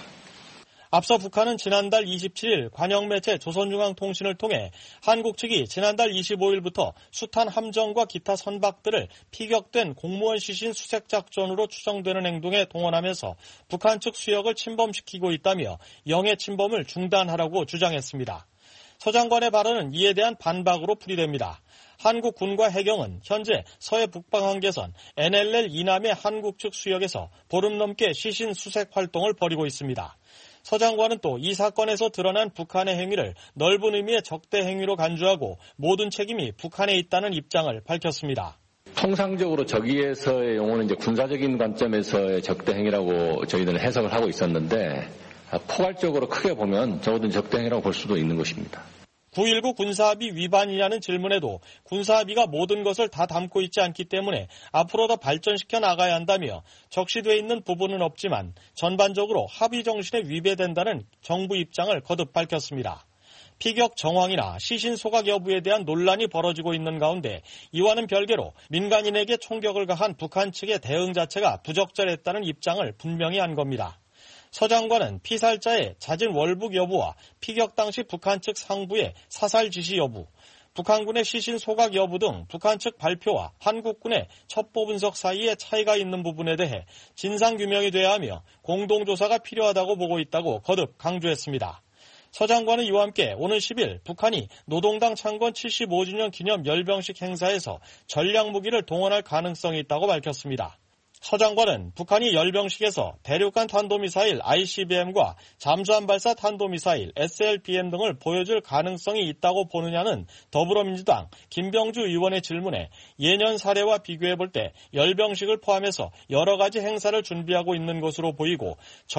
앞서 북한은 지난달 이십칠 일 관영 매체 조선중앙통신을 통해 한국 측이 지난달 이십오 일부터 숱한 함정과 기타 선박들을 피격된 공무원 시신 수색 작전으로 추정되는 행동에 동원하면서 북한 측 수역을 침범시키고 있다며 영해 침범을 중단하라고 주장했습니다. 서 장관의 발언은 이에 대한 반박으로 풀이됩니다. 한국 군과 해경은 현재 서해 북방 한계선 엔엘엘 이남의 한국 측 수역에서 보름 넘게 시신 수색 활동을 벌이고 있습니다. 서 장관은 또 이 사건에서 드러난 북한의 행위를 넓은 의미의 적대 행위로 간주하고 모든 책임이 북한에 있다는 입장을 밝혔습니다. 통상적으로 저기에서의 용어는 이제 군사적인 관점에서의 적대 행위라고 저희들은 해석을 하고 있었는데 포괄적으로 크게 보면 적어도 적대 행위라고 볼 수도 있는 것입니다. 구일구 군사합의 위반이냐는 질문에도 군사합의가 모든 것을 다 담고 있지 않기 때문에 앞으로 더 발전시켜 나가야 한다며 적시되어 있는 부분은 없지만 전반적으로 합의 정신에 위배된다는 정부 입장을 거듭 밝혔습니다. 피격 정황이나 시신 소각 여부에 대한 논란이 벌어지고 있는 가운데 이와는 별개로 민간인에게 총격을 가한 북한 측의 대응 자체가 부적절했다는 입장을 분명히 한 겁니다. 서 장관은 피살자의 잦은 월북 여부와 피격 당시 북한 측 상부의 사살 지시 여부, 북한군의 시신 소각 여부 등 북한 측 발표와 한국군의 첩보 분석 사이에 차이가 있는 부분에 대해 진상규명이 돼야 하며 공동조사가 필요하다고 보고 있다고 거듭 강조했습니다. 서 장관은 이와 함께 오는 십 일 북한이 노동당 창건 칠십오 주년 기념 열병식 행사에서 전략무기를 동원할 가능성이 있다고 밝혔습니다. 서 장관은 북한이 열병식에서 대륙간 탄도미사일 아이씨비엠과 잠수함 발사 탄도미사일 에스엘비엠 등을 보여줄 가능성이 있다고 보느냐는 더불어민주당 김병주 의원의 질문에 예년 사례와 비교해볼 때 열병식을 포함해서 여러 가지 행사를 준비하고 있는 것으로 보이고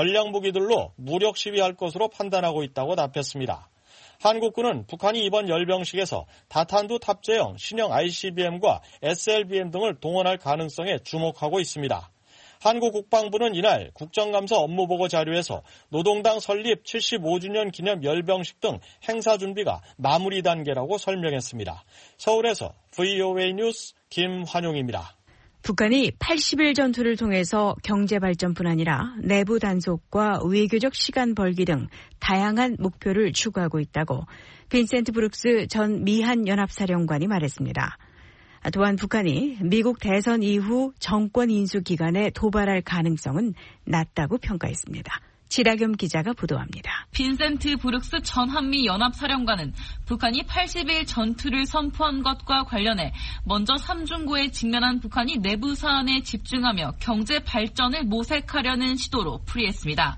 전략무기들로 무력 시위할 것으로 판단하고 있다고 답했습니다. 한국군은 북한이 이번 열병식에서 다탄두 탑재형 신형 아이씨비엠과 에스엘비엠 등을 동원할 가능성에 주목하고 있습니다. 한국 국방부는 이날 국정감사 업무보고 자료에서 노동당 설립 칠십오 주년 기념 열병식 등 행사 준비가 마무리 단계라고 설명했습니다. 서울에서 브이오에이 뉴스 김환용입니다. 북한이 팔십 일 전투를 통해서 경제 발전뿐 아니라 내부 단속과 외교적 시간 벌기 등 다양한 목표를 추구하고 있다고 빈센트 브룩스 전 미한 연합사령관이 말했습니다. 또한 북한이 미국 대선 이후 정권 인수 기간에 도발할 가능성은 낮다고 평가했습니다. 지라겸 기자가 보도합니다. 빈센트 브룩스 전 한미 연합사령관은 북한이 팔십 일 전투를 선포한 것과 관련해 먼저 삼중고에 직면한 북한이 내부 사안에 집중하며 경제 발전을 모색하려는 시도로 풀이했습니다.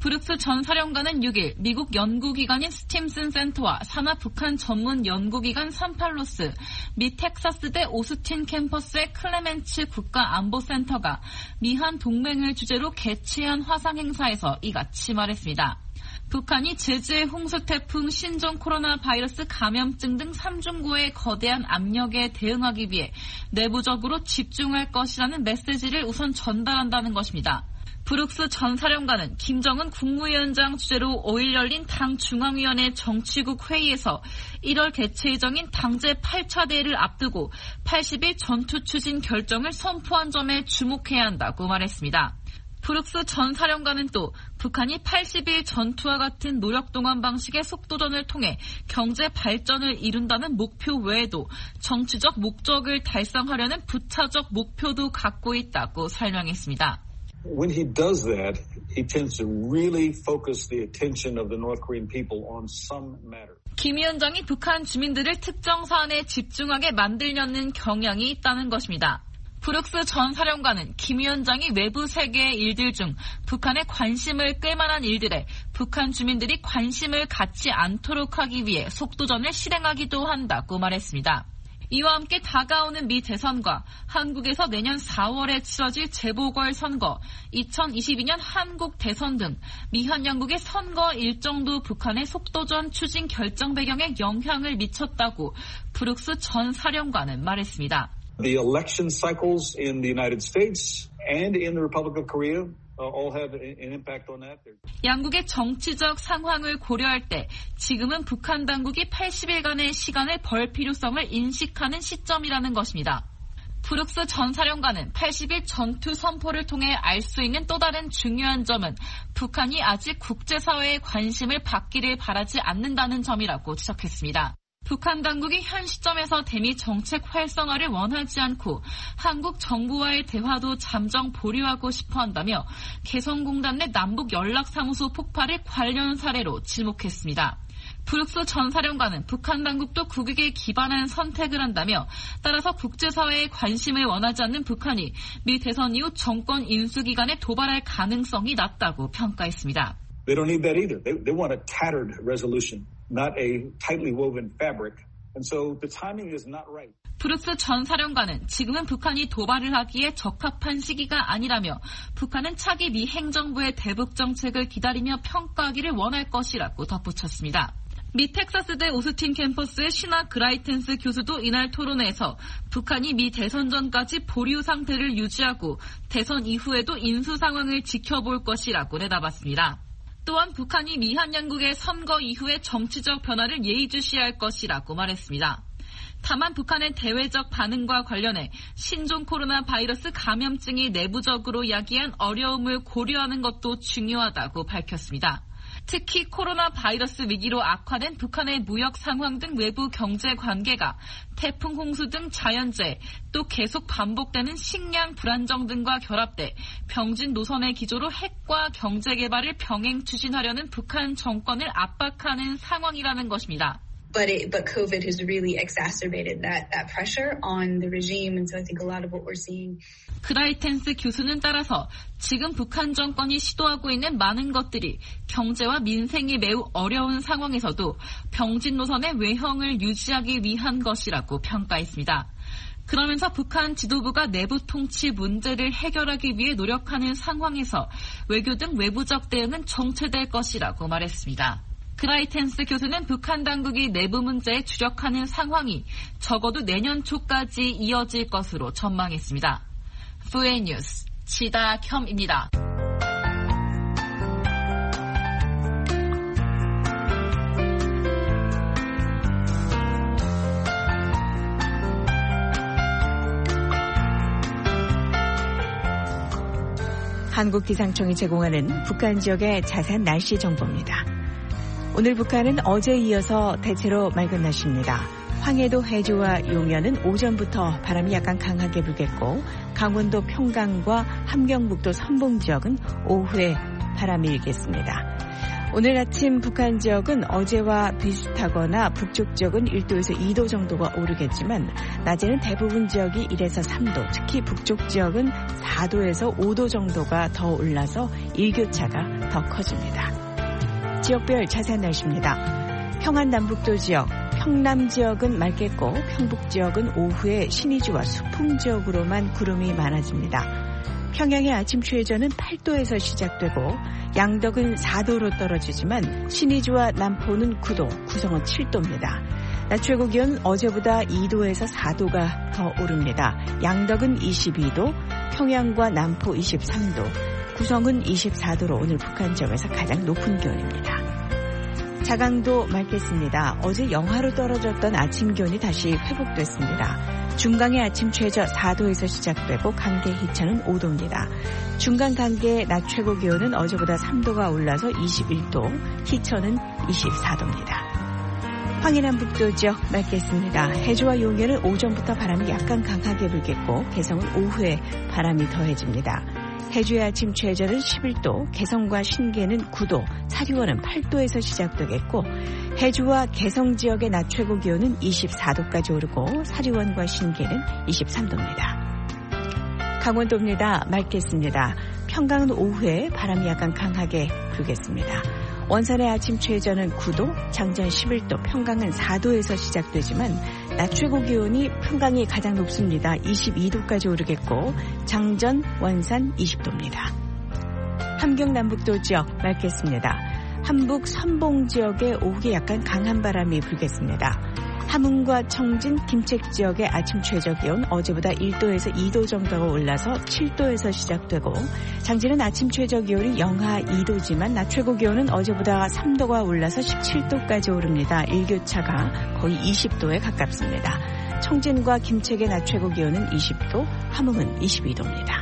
브룩스 전 사령관은 육 일 미국 연구기관인 스팀슨 센터와 산하 북한 전문 연구기관 산팔로스, 미 텍사스대 오스틴 캠퍼스의 클레멘츠 국가안보센터가 미한 동맹을 주제로 개최한 화상 행사에서 이같이 말했습니다. 북한이 제주의 홍수 태풍, 신종 코로나 바이러스 감염증 등 삼중고의 거대한 압력에 대응하기 위해 내부적으로 집중할 것이라는 메시지를 우선 전달한다는 것입니다. 브룩스 전 사령관은 김정은 국무위원장 주재로 오 일 열린 당 중앙위원회 정치국 회의에서 일월 개최 예정인 당제 팔 차 대회를 앞두고 팔십 일 전투 추진 결정을 선포한 점에 주목해야 한다고 말했습니다. 브룩스 전 사령관은 또 북한이 팔십 일 전투와 같은 노력동원 방식의 속도전을 통해 경제 발전을 이룬다는 목표 외에도 정치적 목적을 달성하려는 부차적 목표도 갖고 있다고 설명했습니다. When he does that, he tends to really focus the attention of the North Korean people on some matter. 김 위원장이 북한 주민들을 특정 사안에 집중하게 만들려는 경향이 있다는 것입니다. 브룩스 전 사령관은 김 위원장이 외부 세계의 일들 중 북한의 관심을 끌만한 일들에 북한 주민들이 관심을 갖지 않도록 하기 위해 속도전을 실행하기도 한다고 말했습니다. 이와 함께 다가오는 미 대선과 한국에서 내년 사월에 치러질 재보궐선거, 이천이십이 년 한국 대선 등 미한 양국의 선거 일정도 북한의 속도전 추진 결정 배경에 영향을 미쳤다고 브룩스 전 사령관은 말했습니다. The election cycles in the United States and in the Republic of Korea all have an impact on that. 양국의 정치적 상황을 고려할 때 지금은 북한 당국이 팔십 일간의 시간을 벌 필요성을 인식하는 시점이라는 것입니다. 브룩스 전 사령관은 팔십 일 전투 선포를 통해 알 수 있는 또 다른 중요한 점은 북한이 아직 국제사회의 관심을 받기를 바라지 않는다는 점이라고 지적했습니다. 북한 당국이 현 시점에서 대미 정책 활성화를 원하지 않고 한국 정부와의 대화도 잠정 보류하고 싶어 한다며 개성공단 내 남북 연락사무소 폭발의 관련 사례로 지목했습니다. 브룩스 전 사령관은 북한 당국도 국익에 기반한 선택을 한다며 따라서 국제사회의 관심을 원하지 않는 북한이 미 대선 이후 정권 인수기간에 도발할 가능성이 낮다고 평가했습니다. They don't need that either. They, they want a tattered resolution, not a tightly woven fabric. And so the timing is not right. 브룩스 전 사령관은 지금은 북한이 도발을 하기에 적합한 시기가 아니라며 북한은 차기 미 행정부의 대북 정책을 기다리며 평가하기를 원할 것이라고 덧붙였습니다. 미 텍사스대 오스틴 캠퍼스의 시나 그라이텐스 교수도 이날 토론회에서 북한이 미 대선 전까지 보류 상태를 유지하고 대선 이후에도 인수 상황을 지켜볼 것이라고 내다봤습니다. 또한 북한이 미한 양국의 선거 이후의 정치적 변화를 예의주시할 것이라고 말했습니다. 다만 북한의 대외적 반응과 관련해 신종 코로나 바이러스 감염증이 내부적으로 야기한 어려움을 고려하는 것도 중요하다고 밝혔습니다. 특히 코로나 바이러스 위기로 악화된 북한의 무역 상황 등 외부 경제 관계가 태풍 홍수 등 자연재해 또 계속 반복되는 식량 불안정 등과 결합돼 병진 노선의 기조로 핵과 경제 개발을 병행 추진하려는 북한 정권을 압박하는 상황이라는 것입니다. But it, but COVID has really exacerbated that that pressure on the regime, and so I think a lot of what we're seeing. 그라이텐스 교수는 따라서 지금 북한 정권이 시도하고 있는 많은 것들이 경제와 민생이 매우 어려운 상황에서도 병진 노선의 외형을 유지하기 위한 것이라고 평가했습니다. 그러면서 북한 지도부가 내부 통치 문제를 해결하기 위해 노력하는 상황에서 외교 등 외부적 대응은 정체될 것이라고 말했습니다. 그라이텐스 교수는 북한 당국이 내부 문제에 주력하는 상황이 적어도 내년 초까지 이어질 것으로 전망했습니다. 브이엔 뉴스 지다겸입니다. 한국기상청이 제공하는 북한 지역의 자세한 날씨 정보입니다. 오늘 북한은 어제에 이어서 대체로 맑은 날씨입니다. 황해도 해주와 용현은 오전부터 바람이 약간 강하게 불겠고 강원도 평강과 함경북도 선봉 지역은 오후에 바람이 일겠습니다. 오늘 아침 북한 지역은 어제와 비슷하거나 북쪽 지역은 일 도에서 이 도 정도가 오르겠지만 낮에는 대부분 지역이 일에서 삼 도, 특히 북쪽 지역은 사 도에서 오 도 정도가 더 올라서 일교차가 더 커집니다. 지역별 자세한 날씨입니다. 평안 남북도 지역, 평남 지역은 맑겠고 평북 지역은 오후에 신의주와 수풍 지역으로만 구름이 많아집니다. 평양의 아침 최저는 팔 도에서 시작되고 양덕은 사 도로 떨어지지만 신의주와 남포는 구 도, 구성은 칠 도입니다. 낮 최고 기온 어제보다 이 도에서 사 도가 더 오릅니다. 양덕은 이십이 도, 평양과 남포 이십삼 도, 구성은 이십사 도로 오늘 북한 지역에서 가장 높은 기온입니다. 자강도 맑겠습니다. 어제 영하로 떨어졌던 아침 기온이 다시 회복됐습니다. 중강의 아침 최저 사 도에서 시작되고 강계 희천은 오 도입니다. 중강 강계의 낮 최고 기온은 어제보다 삼 도가 올라서 이십일 도, 희천은 이십사 도입니다. 황해남북도 지역 맑겠습니다. 해주와 용해는 오전부터 바람이 약간 강하게 불겠고 개성은 오후에 바람이 더해집니다. 해주의 아침 최저는 십일 도, 개성과 신계는 구 도, 사류원은 팔 도에서 시작되겠고 해주와 개성 지역의 낮 최고 기온은 이십사 도까지 오르고 사류원과 신계는 이십삼 도입니다. 강원도입니다. 맑겠습니다. 평강은 오후에 바람이 약간 강하게 불겠습니다. 원산의 아침 최저는 구 도, 장전 십일 도, 평강은 사 도에서 시작되지만 낮 최고 기온이 평강이 가장 높습니다. 이십이 도까지 오르겠고 장전, 원산 이십 도입니다. 함경 남북도 지역 맑겠습니다. 함북 선봉 지역에 오후에 약간 강한 바람이 불겠습니다. 함흥과 청진, 김책 지역의 아침 최저 기온 어제보다 일 도에서 이 도 정도가 올라서 칠 도에서 시작되고 장진은 아침 최저 기온이 영하 이 도지만 낮 최고 기온은 어제보다 삼 도가 올라서 십칠 도까지 오릅니다. 일교차가 거의 이십 도에 가깝습니다. 청진과 김책의 낮 최고 기온은 이십 도, 함흥은 이십이 도입니다.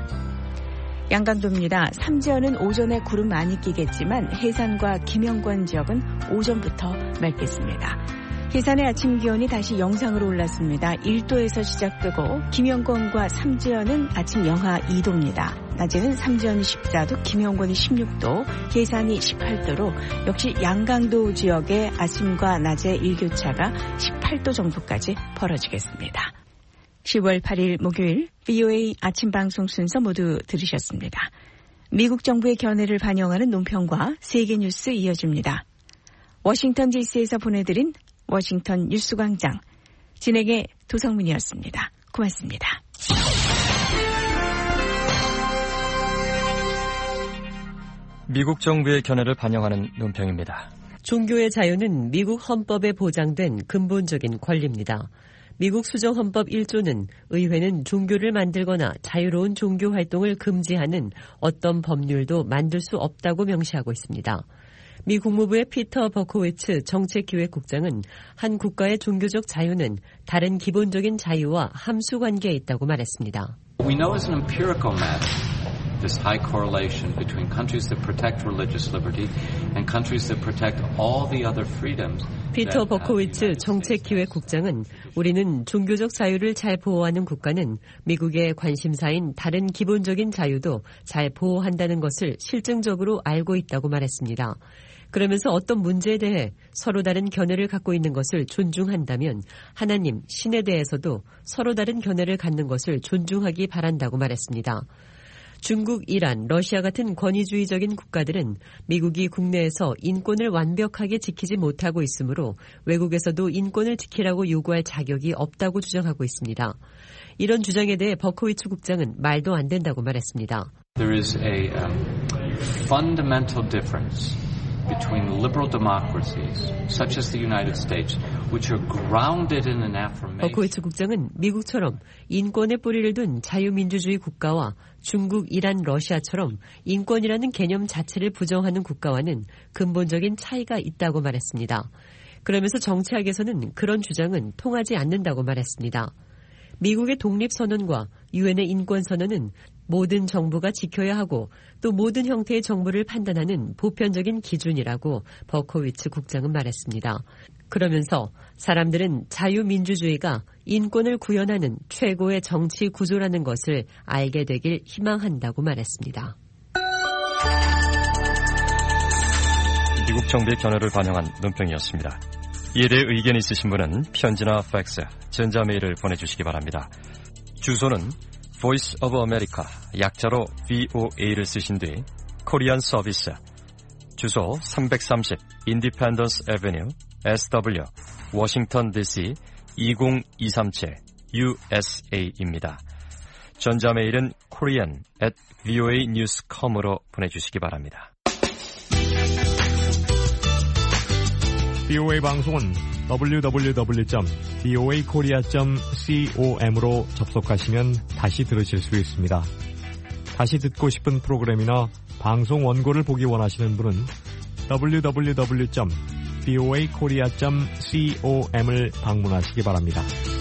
양강도입니다. 삼지연은 오전에 구름 많이 끼겠지만 해산과 김영권 지역은 오전부터 맑겠습니다. 해산의 아침 기온이 다시 영상으로 올랐습니다. 일 도에서 시작되고 김영권과 삼지연은 아침 영하 이 도입니다. 낮에는 삼지연이 십사 도, 김영권이 십육 도, 해산이 십팔 도로 역시 양강도 지역의 아침과 낮의 일교차가 십팔 도 정도까지 벌어지겠습니다. 시월 팔일 목요일 브이오에이 아침 방송 순서 모두 들으셨습니다. 미국 정부의 견해를 반영하는 논평과 세계 뉴스 이어집니다. 워싱턴 디씨에서 보내드린 워싱턴 뉴스광장 진행의 도성문이었습니다. 고맙습니다. 미국 정부의 견해를 반영하는 논평입니다. 종교의 자유는 미국 헌법에 보장된 근본적인 권리입니다. 미국 수정헌법 일 조는 의회는 종교를 만들거나 자유로운 종교 활동을 금지하는 어떤 법률도 만들 수 없다고 명시하고 있습니다. 미 국무부의 피터 버코위츠 정책기획국장은 한 국가의 종교적 자유는 다른 기본적인 자유와 함수 관계에 있다고 말했습니다. We know as an empirical matter, this high correlation between countries that protect religious liberty and countries that protect all the other freedoms. 피터 버코위츠 정책기획국장은 우리는 종교적 자유를 잘 보호하는 국가는 미국의 관심사인 다른 기본적인 자유도 잘 보호한다는 것을 실증적으로 알고 있다고 말했습니다. 그러면서 어떤 문제에 대해 서로 다른 견해를 갖고 있는 것을 존중한다면 하나님, 신에 대해서도 서로 다른 견해를 갖는 것을 존중하기 바란다고 말했습니다. 중국, 이란, 러시아 같은 권위주의적인 국가들은 미국이 국내에서 인권을 완벽하게 지키지 못하고 있으므로 외국에서도 인권을 지키라고 요구할 자격이 없다고 주장하고 있습니다. 이런 주장에 대해 버코위츠 국장은 말도 안 된다고 말했습니다. There is a um, fundamental difference between liberal democracies, such as the United States, which are grounded in an affirmation. 버코위츠 국장은 미국처럼 인권의 뿌리를 둔 자유민주주의 국가와 중국, 이란, 러시아처럼 인권이라는 개념 자체를 부정하는 국가와는 근본적인 차이가 있다고 말했습니다. 그러면서 정치학에서는 그런 주장은 통하지 않는다고 말했습니다. 미국의 독립선언과 유엔의 인권선언은 모든 정부가 지켜야 하고 또 모든 형태의 정부를 판단하는 보편적인 기준이라고 버코위츠 국장은 말했습니다. 그러면서 사람들은 자유민주주의가 인권을 구현하는 최고의 정치 구조라는 것을 알게 되길 희망한다고 말했습니다. 미국 정부의 견해를 반영한 논평이었습니다. 이에 대해 의견이 있으신 분은 편지나 팩스, 전자메일을 보내주시기 바랍니다. 주소는 Voice of America, 약자로 브이오에이를 쓰신 뒤 코리안 서비스, 주소 삼백삼십 Independence Avenue, 에스더블유, 워싱턴 디씨 이공이삼칠 유에스에이입니다. 전자메일은 korean at voa news dot com으로 보내주시기 바랍니다. 브이오에이 방송은 더블유 더블유 더블유 점 브이오에이 코리아 점 com으로 접속하시면 다시 들으실 수 있습니다. 다시 듣고 싶은 프로그램이나 방송 원고를 보기 원하시는 분은 더블유 더블유 더블유 점 브이오에이 코리아 점 com을 방문하시기 바랍니다.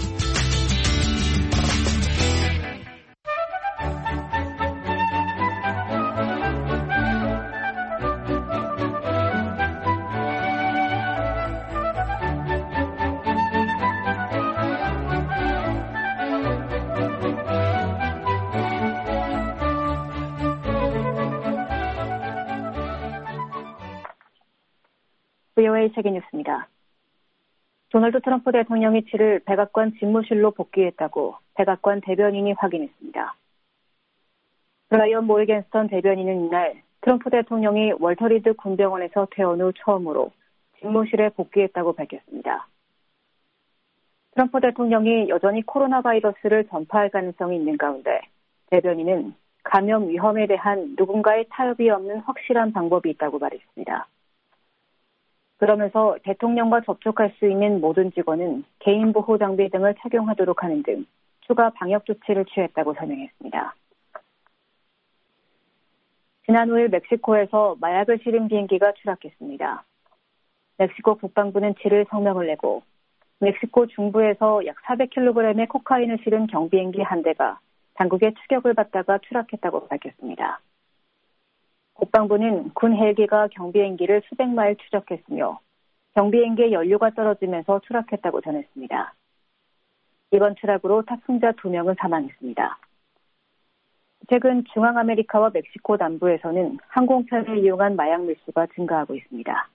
브이오에이 세계뉴스입니다. 도널드 트럼프 대통령이 칠일 백악관 집무실로 복귀했다고 백악관 대변인이 확인했습니다. 브라이언 모리겐스턴 대변인은 이날 트럼프 대통령이 월터 리드 군병원에서 퇴원 후 처음으로 집무실에 복귀했다고 밝혔습니다. 트럼프 대통령이 여전히 코로나 바이러스를 전파할 가능성이 있는 가운데 대변인은 감염 위험에 대한 누군가의 타협이 없는 확실한 방법이 있다고 말했습니다. 그러면서 대통령과 접촉할 수 있는 모든 직원은 개인보호 장비 등을 착용하도록 하는 등 추가 방역 조치를 취했다고 설명했습니다. 지난 오일 멕시코에서 마약을 실은 비행기가 추락했습니다. 멕시코 국방부는 칠일 성명을 내고 멕시코 중부에서 약 사백 킬로그램의 코카인을 실은 경비행기 한 대가 당국의 추격을 받다가 추락했다고 밝혔습니다. 국방부는 군 헬기가 경비행기를 수백 마일 추적했으며 경비행기의 연료가 떨어지면서 추락했다고 전했습니다. 이번 추락으로 탑승자 두 명은 사망했습니다. 최근 중앙아메리카와 멕시코 남부에서는 항공편을 이용한 마약 밀수가 증가하고 있습니다.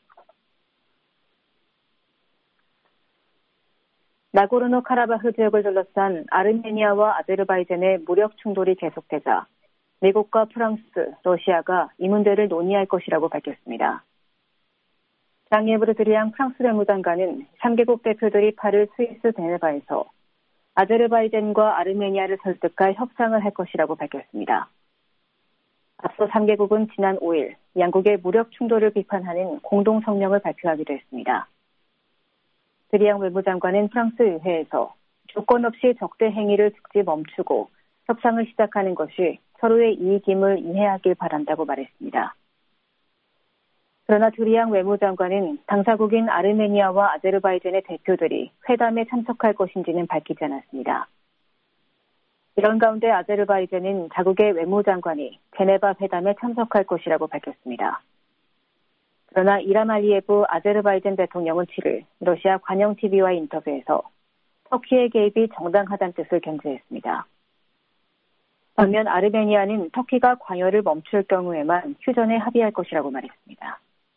나고르노 카라바흐 지역을 둘러싼 아르메니아와 아제르바이잔의 무력 충돌이 계속되자 미국과 프랑스, 러시아가 이 문제를 논의할 것이라고 밝혔습니다. 장예브르 드리앙 프랑스 외무장관은 삼 개국 대표들이 팔일 스위스 제네바에서 아제르바이잔과 아르메니아를 설득할 협상을 할 것이라고 밝혔습니다. 앞서 삼 개국은 지난 오일 양국의 무력 충돌을 비판하는 공동 성명을 발표하기도 했습니다. 드리앙 외무장관은 프랑스 의회에서 조건 없이 적대 행위를 즉시 멈추고 협상을 시작하는 것이 서로의 이익임을 이해하길 바란다고 말했습니다. 그러나 드리앙 외무장관은 당사국인 아르메니아와 아제르바이잔의 대표들이 회담에 참석할 것인지는 밝히지 않았습니다. 이런 가운데 아제르바이잔은 자국의 외무장관이 제네바 회담에 참석할 것이라고 밝혔습니다. 그러나 이람 알리예브 아제르바이잔 대통령은 칠일 러시아 관영티비와의 인터뷰에서 터키의 개입이 정당하다는 뜻을 견지했습니다. 반면 아르메니아는 터키가 광열을 멈출 경우에만 휴전에 합의할 것이라고 말했습니다.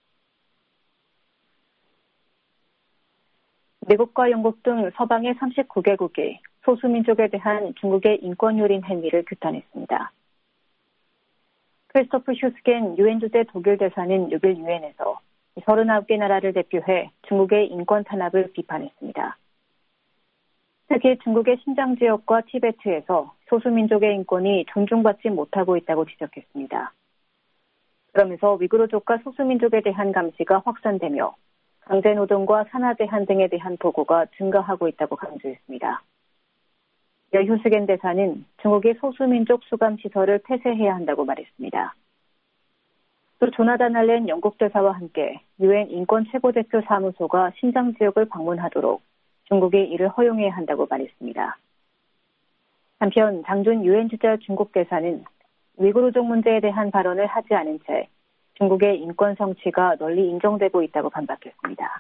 미국과 영국 등 서방의 삼십구 개국이 소수민족에 대한 중국의 인권유린 행위를 규탄했습니다. 크리스토프 휴스겐 유엔 주재 독일 대사는 육일 유엔에서 서른아홉 개 나라를 대표해 중국의 인권 탄압을 비판했습니다. 특히 중국의 신장 지역과 티베트에서 소수민족의 인권이 존중받지 못하고 있다고 지적했습니다. 그러면서 위구르족과 소수민족에 대한 감시가 확산되며 강제노동과 산하제한 등에 대한 보고가 증가하고 있다고 강조했습니다. 여휴스겐 대사는 중국이 소수민족 수감시설을 폐쇄해야 한다고 말했습니다. 또 조나단 알렌 영국 대사와 함께 유엔 인권 최고대표 사무소가 신장 지역을 방문하도록 중국이 이를 허용해야 한다고 말했습니다. 한편 장준 유엔 주재 중국 대사는 위구르족 문제에 대한 발언을 하지 않은 채 중국의 인권 성취가 널리 인정되고 있다고 반박했습니다.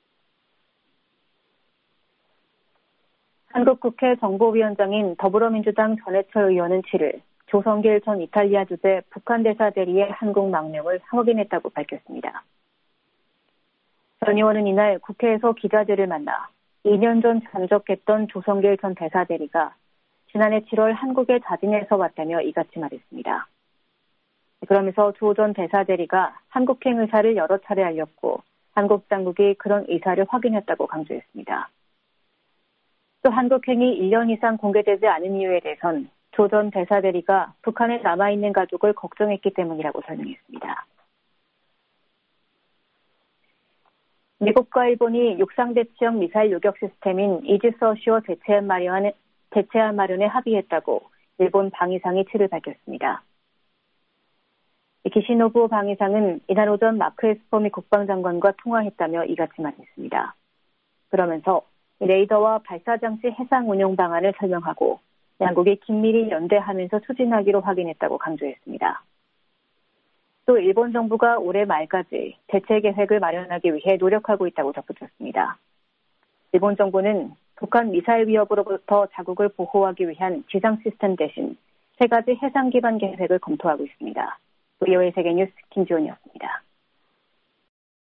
한국 국회 정보위원장인 더불어민주당 전해철 의원은 칠일 조성길 전 이탈리아 주재 북한 대사 대리의 한국 망명을 확인했다고 밝혔습니다. 전 의원은 이날 국회에서 기자들을 만나 이 년 전 잠적했던 조성길 전 대사 대리가 지난해 칠월 한국에 자진해서 왔다며 이같이 말했습니다. 그러면서 조 전 대사 대리가 한국행 의사를 여러 차례 알렸고 한국 당국이 그런 의사를 확인했다고 강조했습니다. 또 한국행이 일 년 이상 공개되지 않은 이유에 대해선 조 전 대사 대리가 북한에 남아있는 가족을 걱정했기 때문이라고 설명했습니다. 미국과 일본이 육상대치형 미사일 요격 시스템인 이지스어시어 대체함 마련에, 대체함 마련에 합의했다고 일본 방위상이 칠일 밝혔습니다. 기시노부 방위상은 이날 오전 마크 에스퍼 미 국방장관과 통화했다며 이같이 말했습니다. 그러면서 레이더와 발사장치 해상 운용 방안을 설명하고 양국이 긴밀히 연대하면서 추진하기로 확인했다고 강조했습니다. 또 일본 정부가 올해 말까지 대체 계획을 마련하기 위해 노력하고 있다고 덧붙였습니다. 일본 정부는 북한 미사일 위협으로부터 자국을 보호하기 위한 지상 시스템 대신 세 가지 해상 기반 계획을 검토하고 있습니다. 브이오에이 세계뉴스 김지원이었습니다.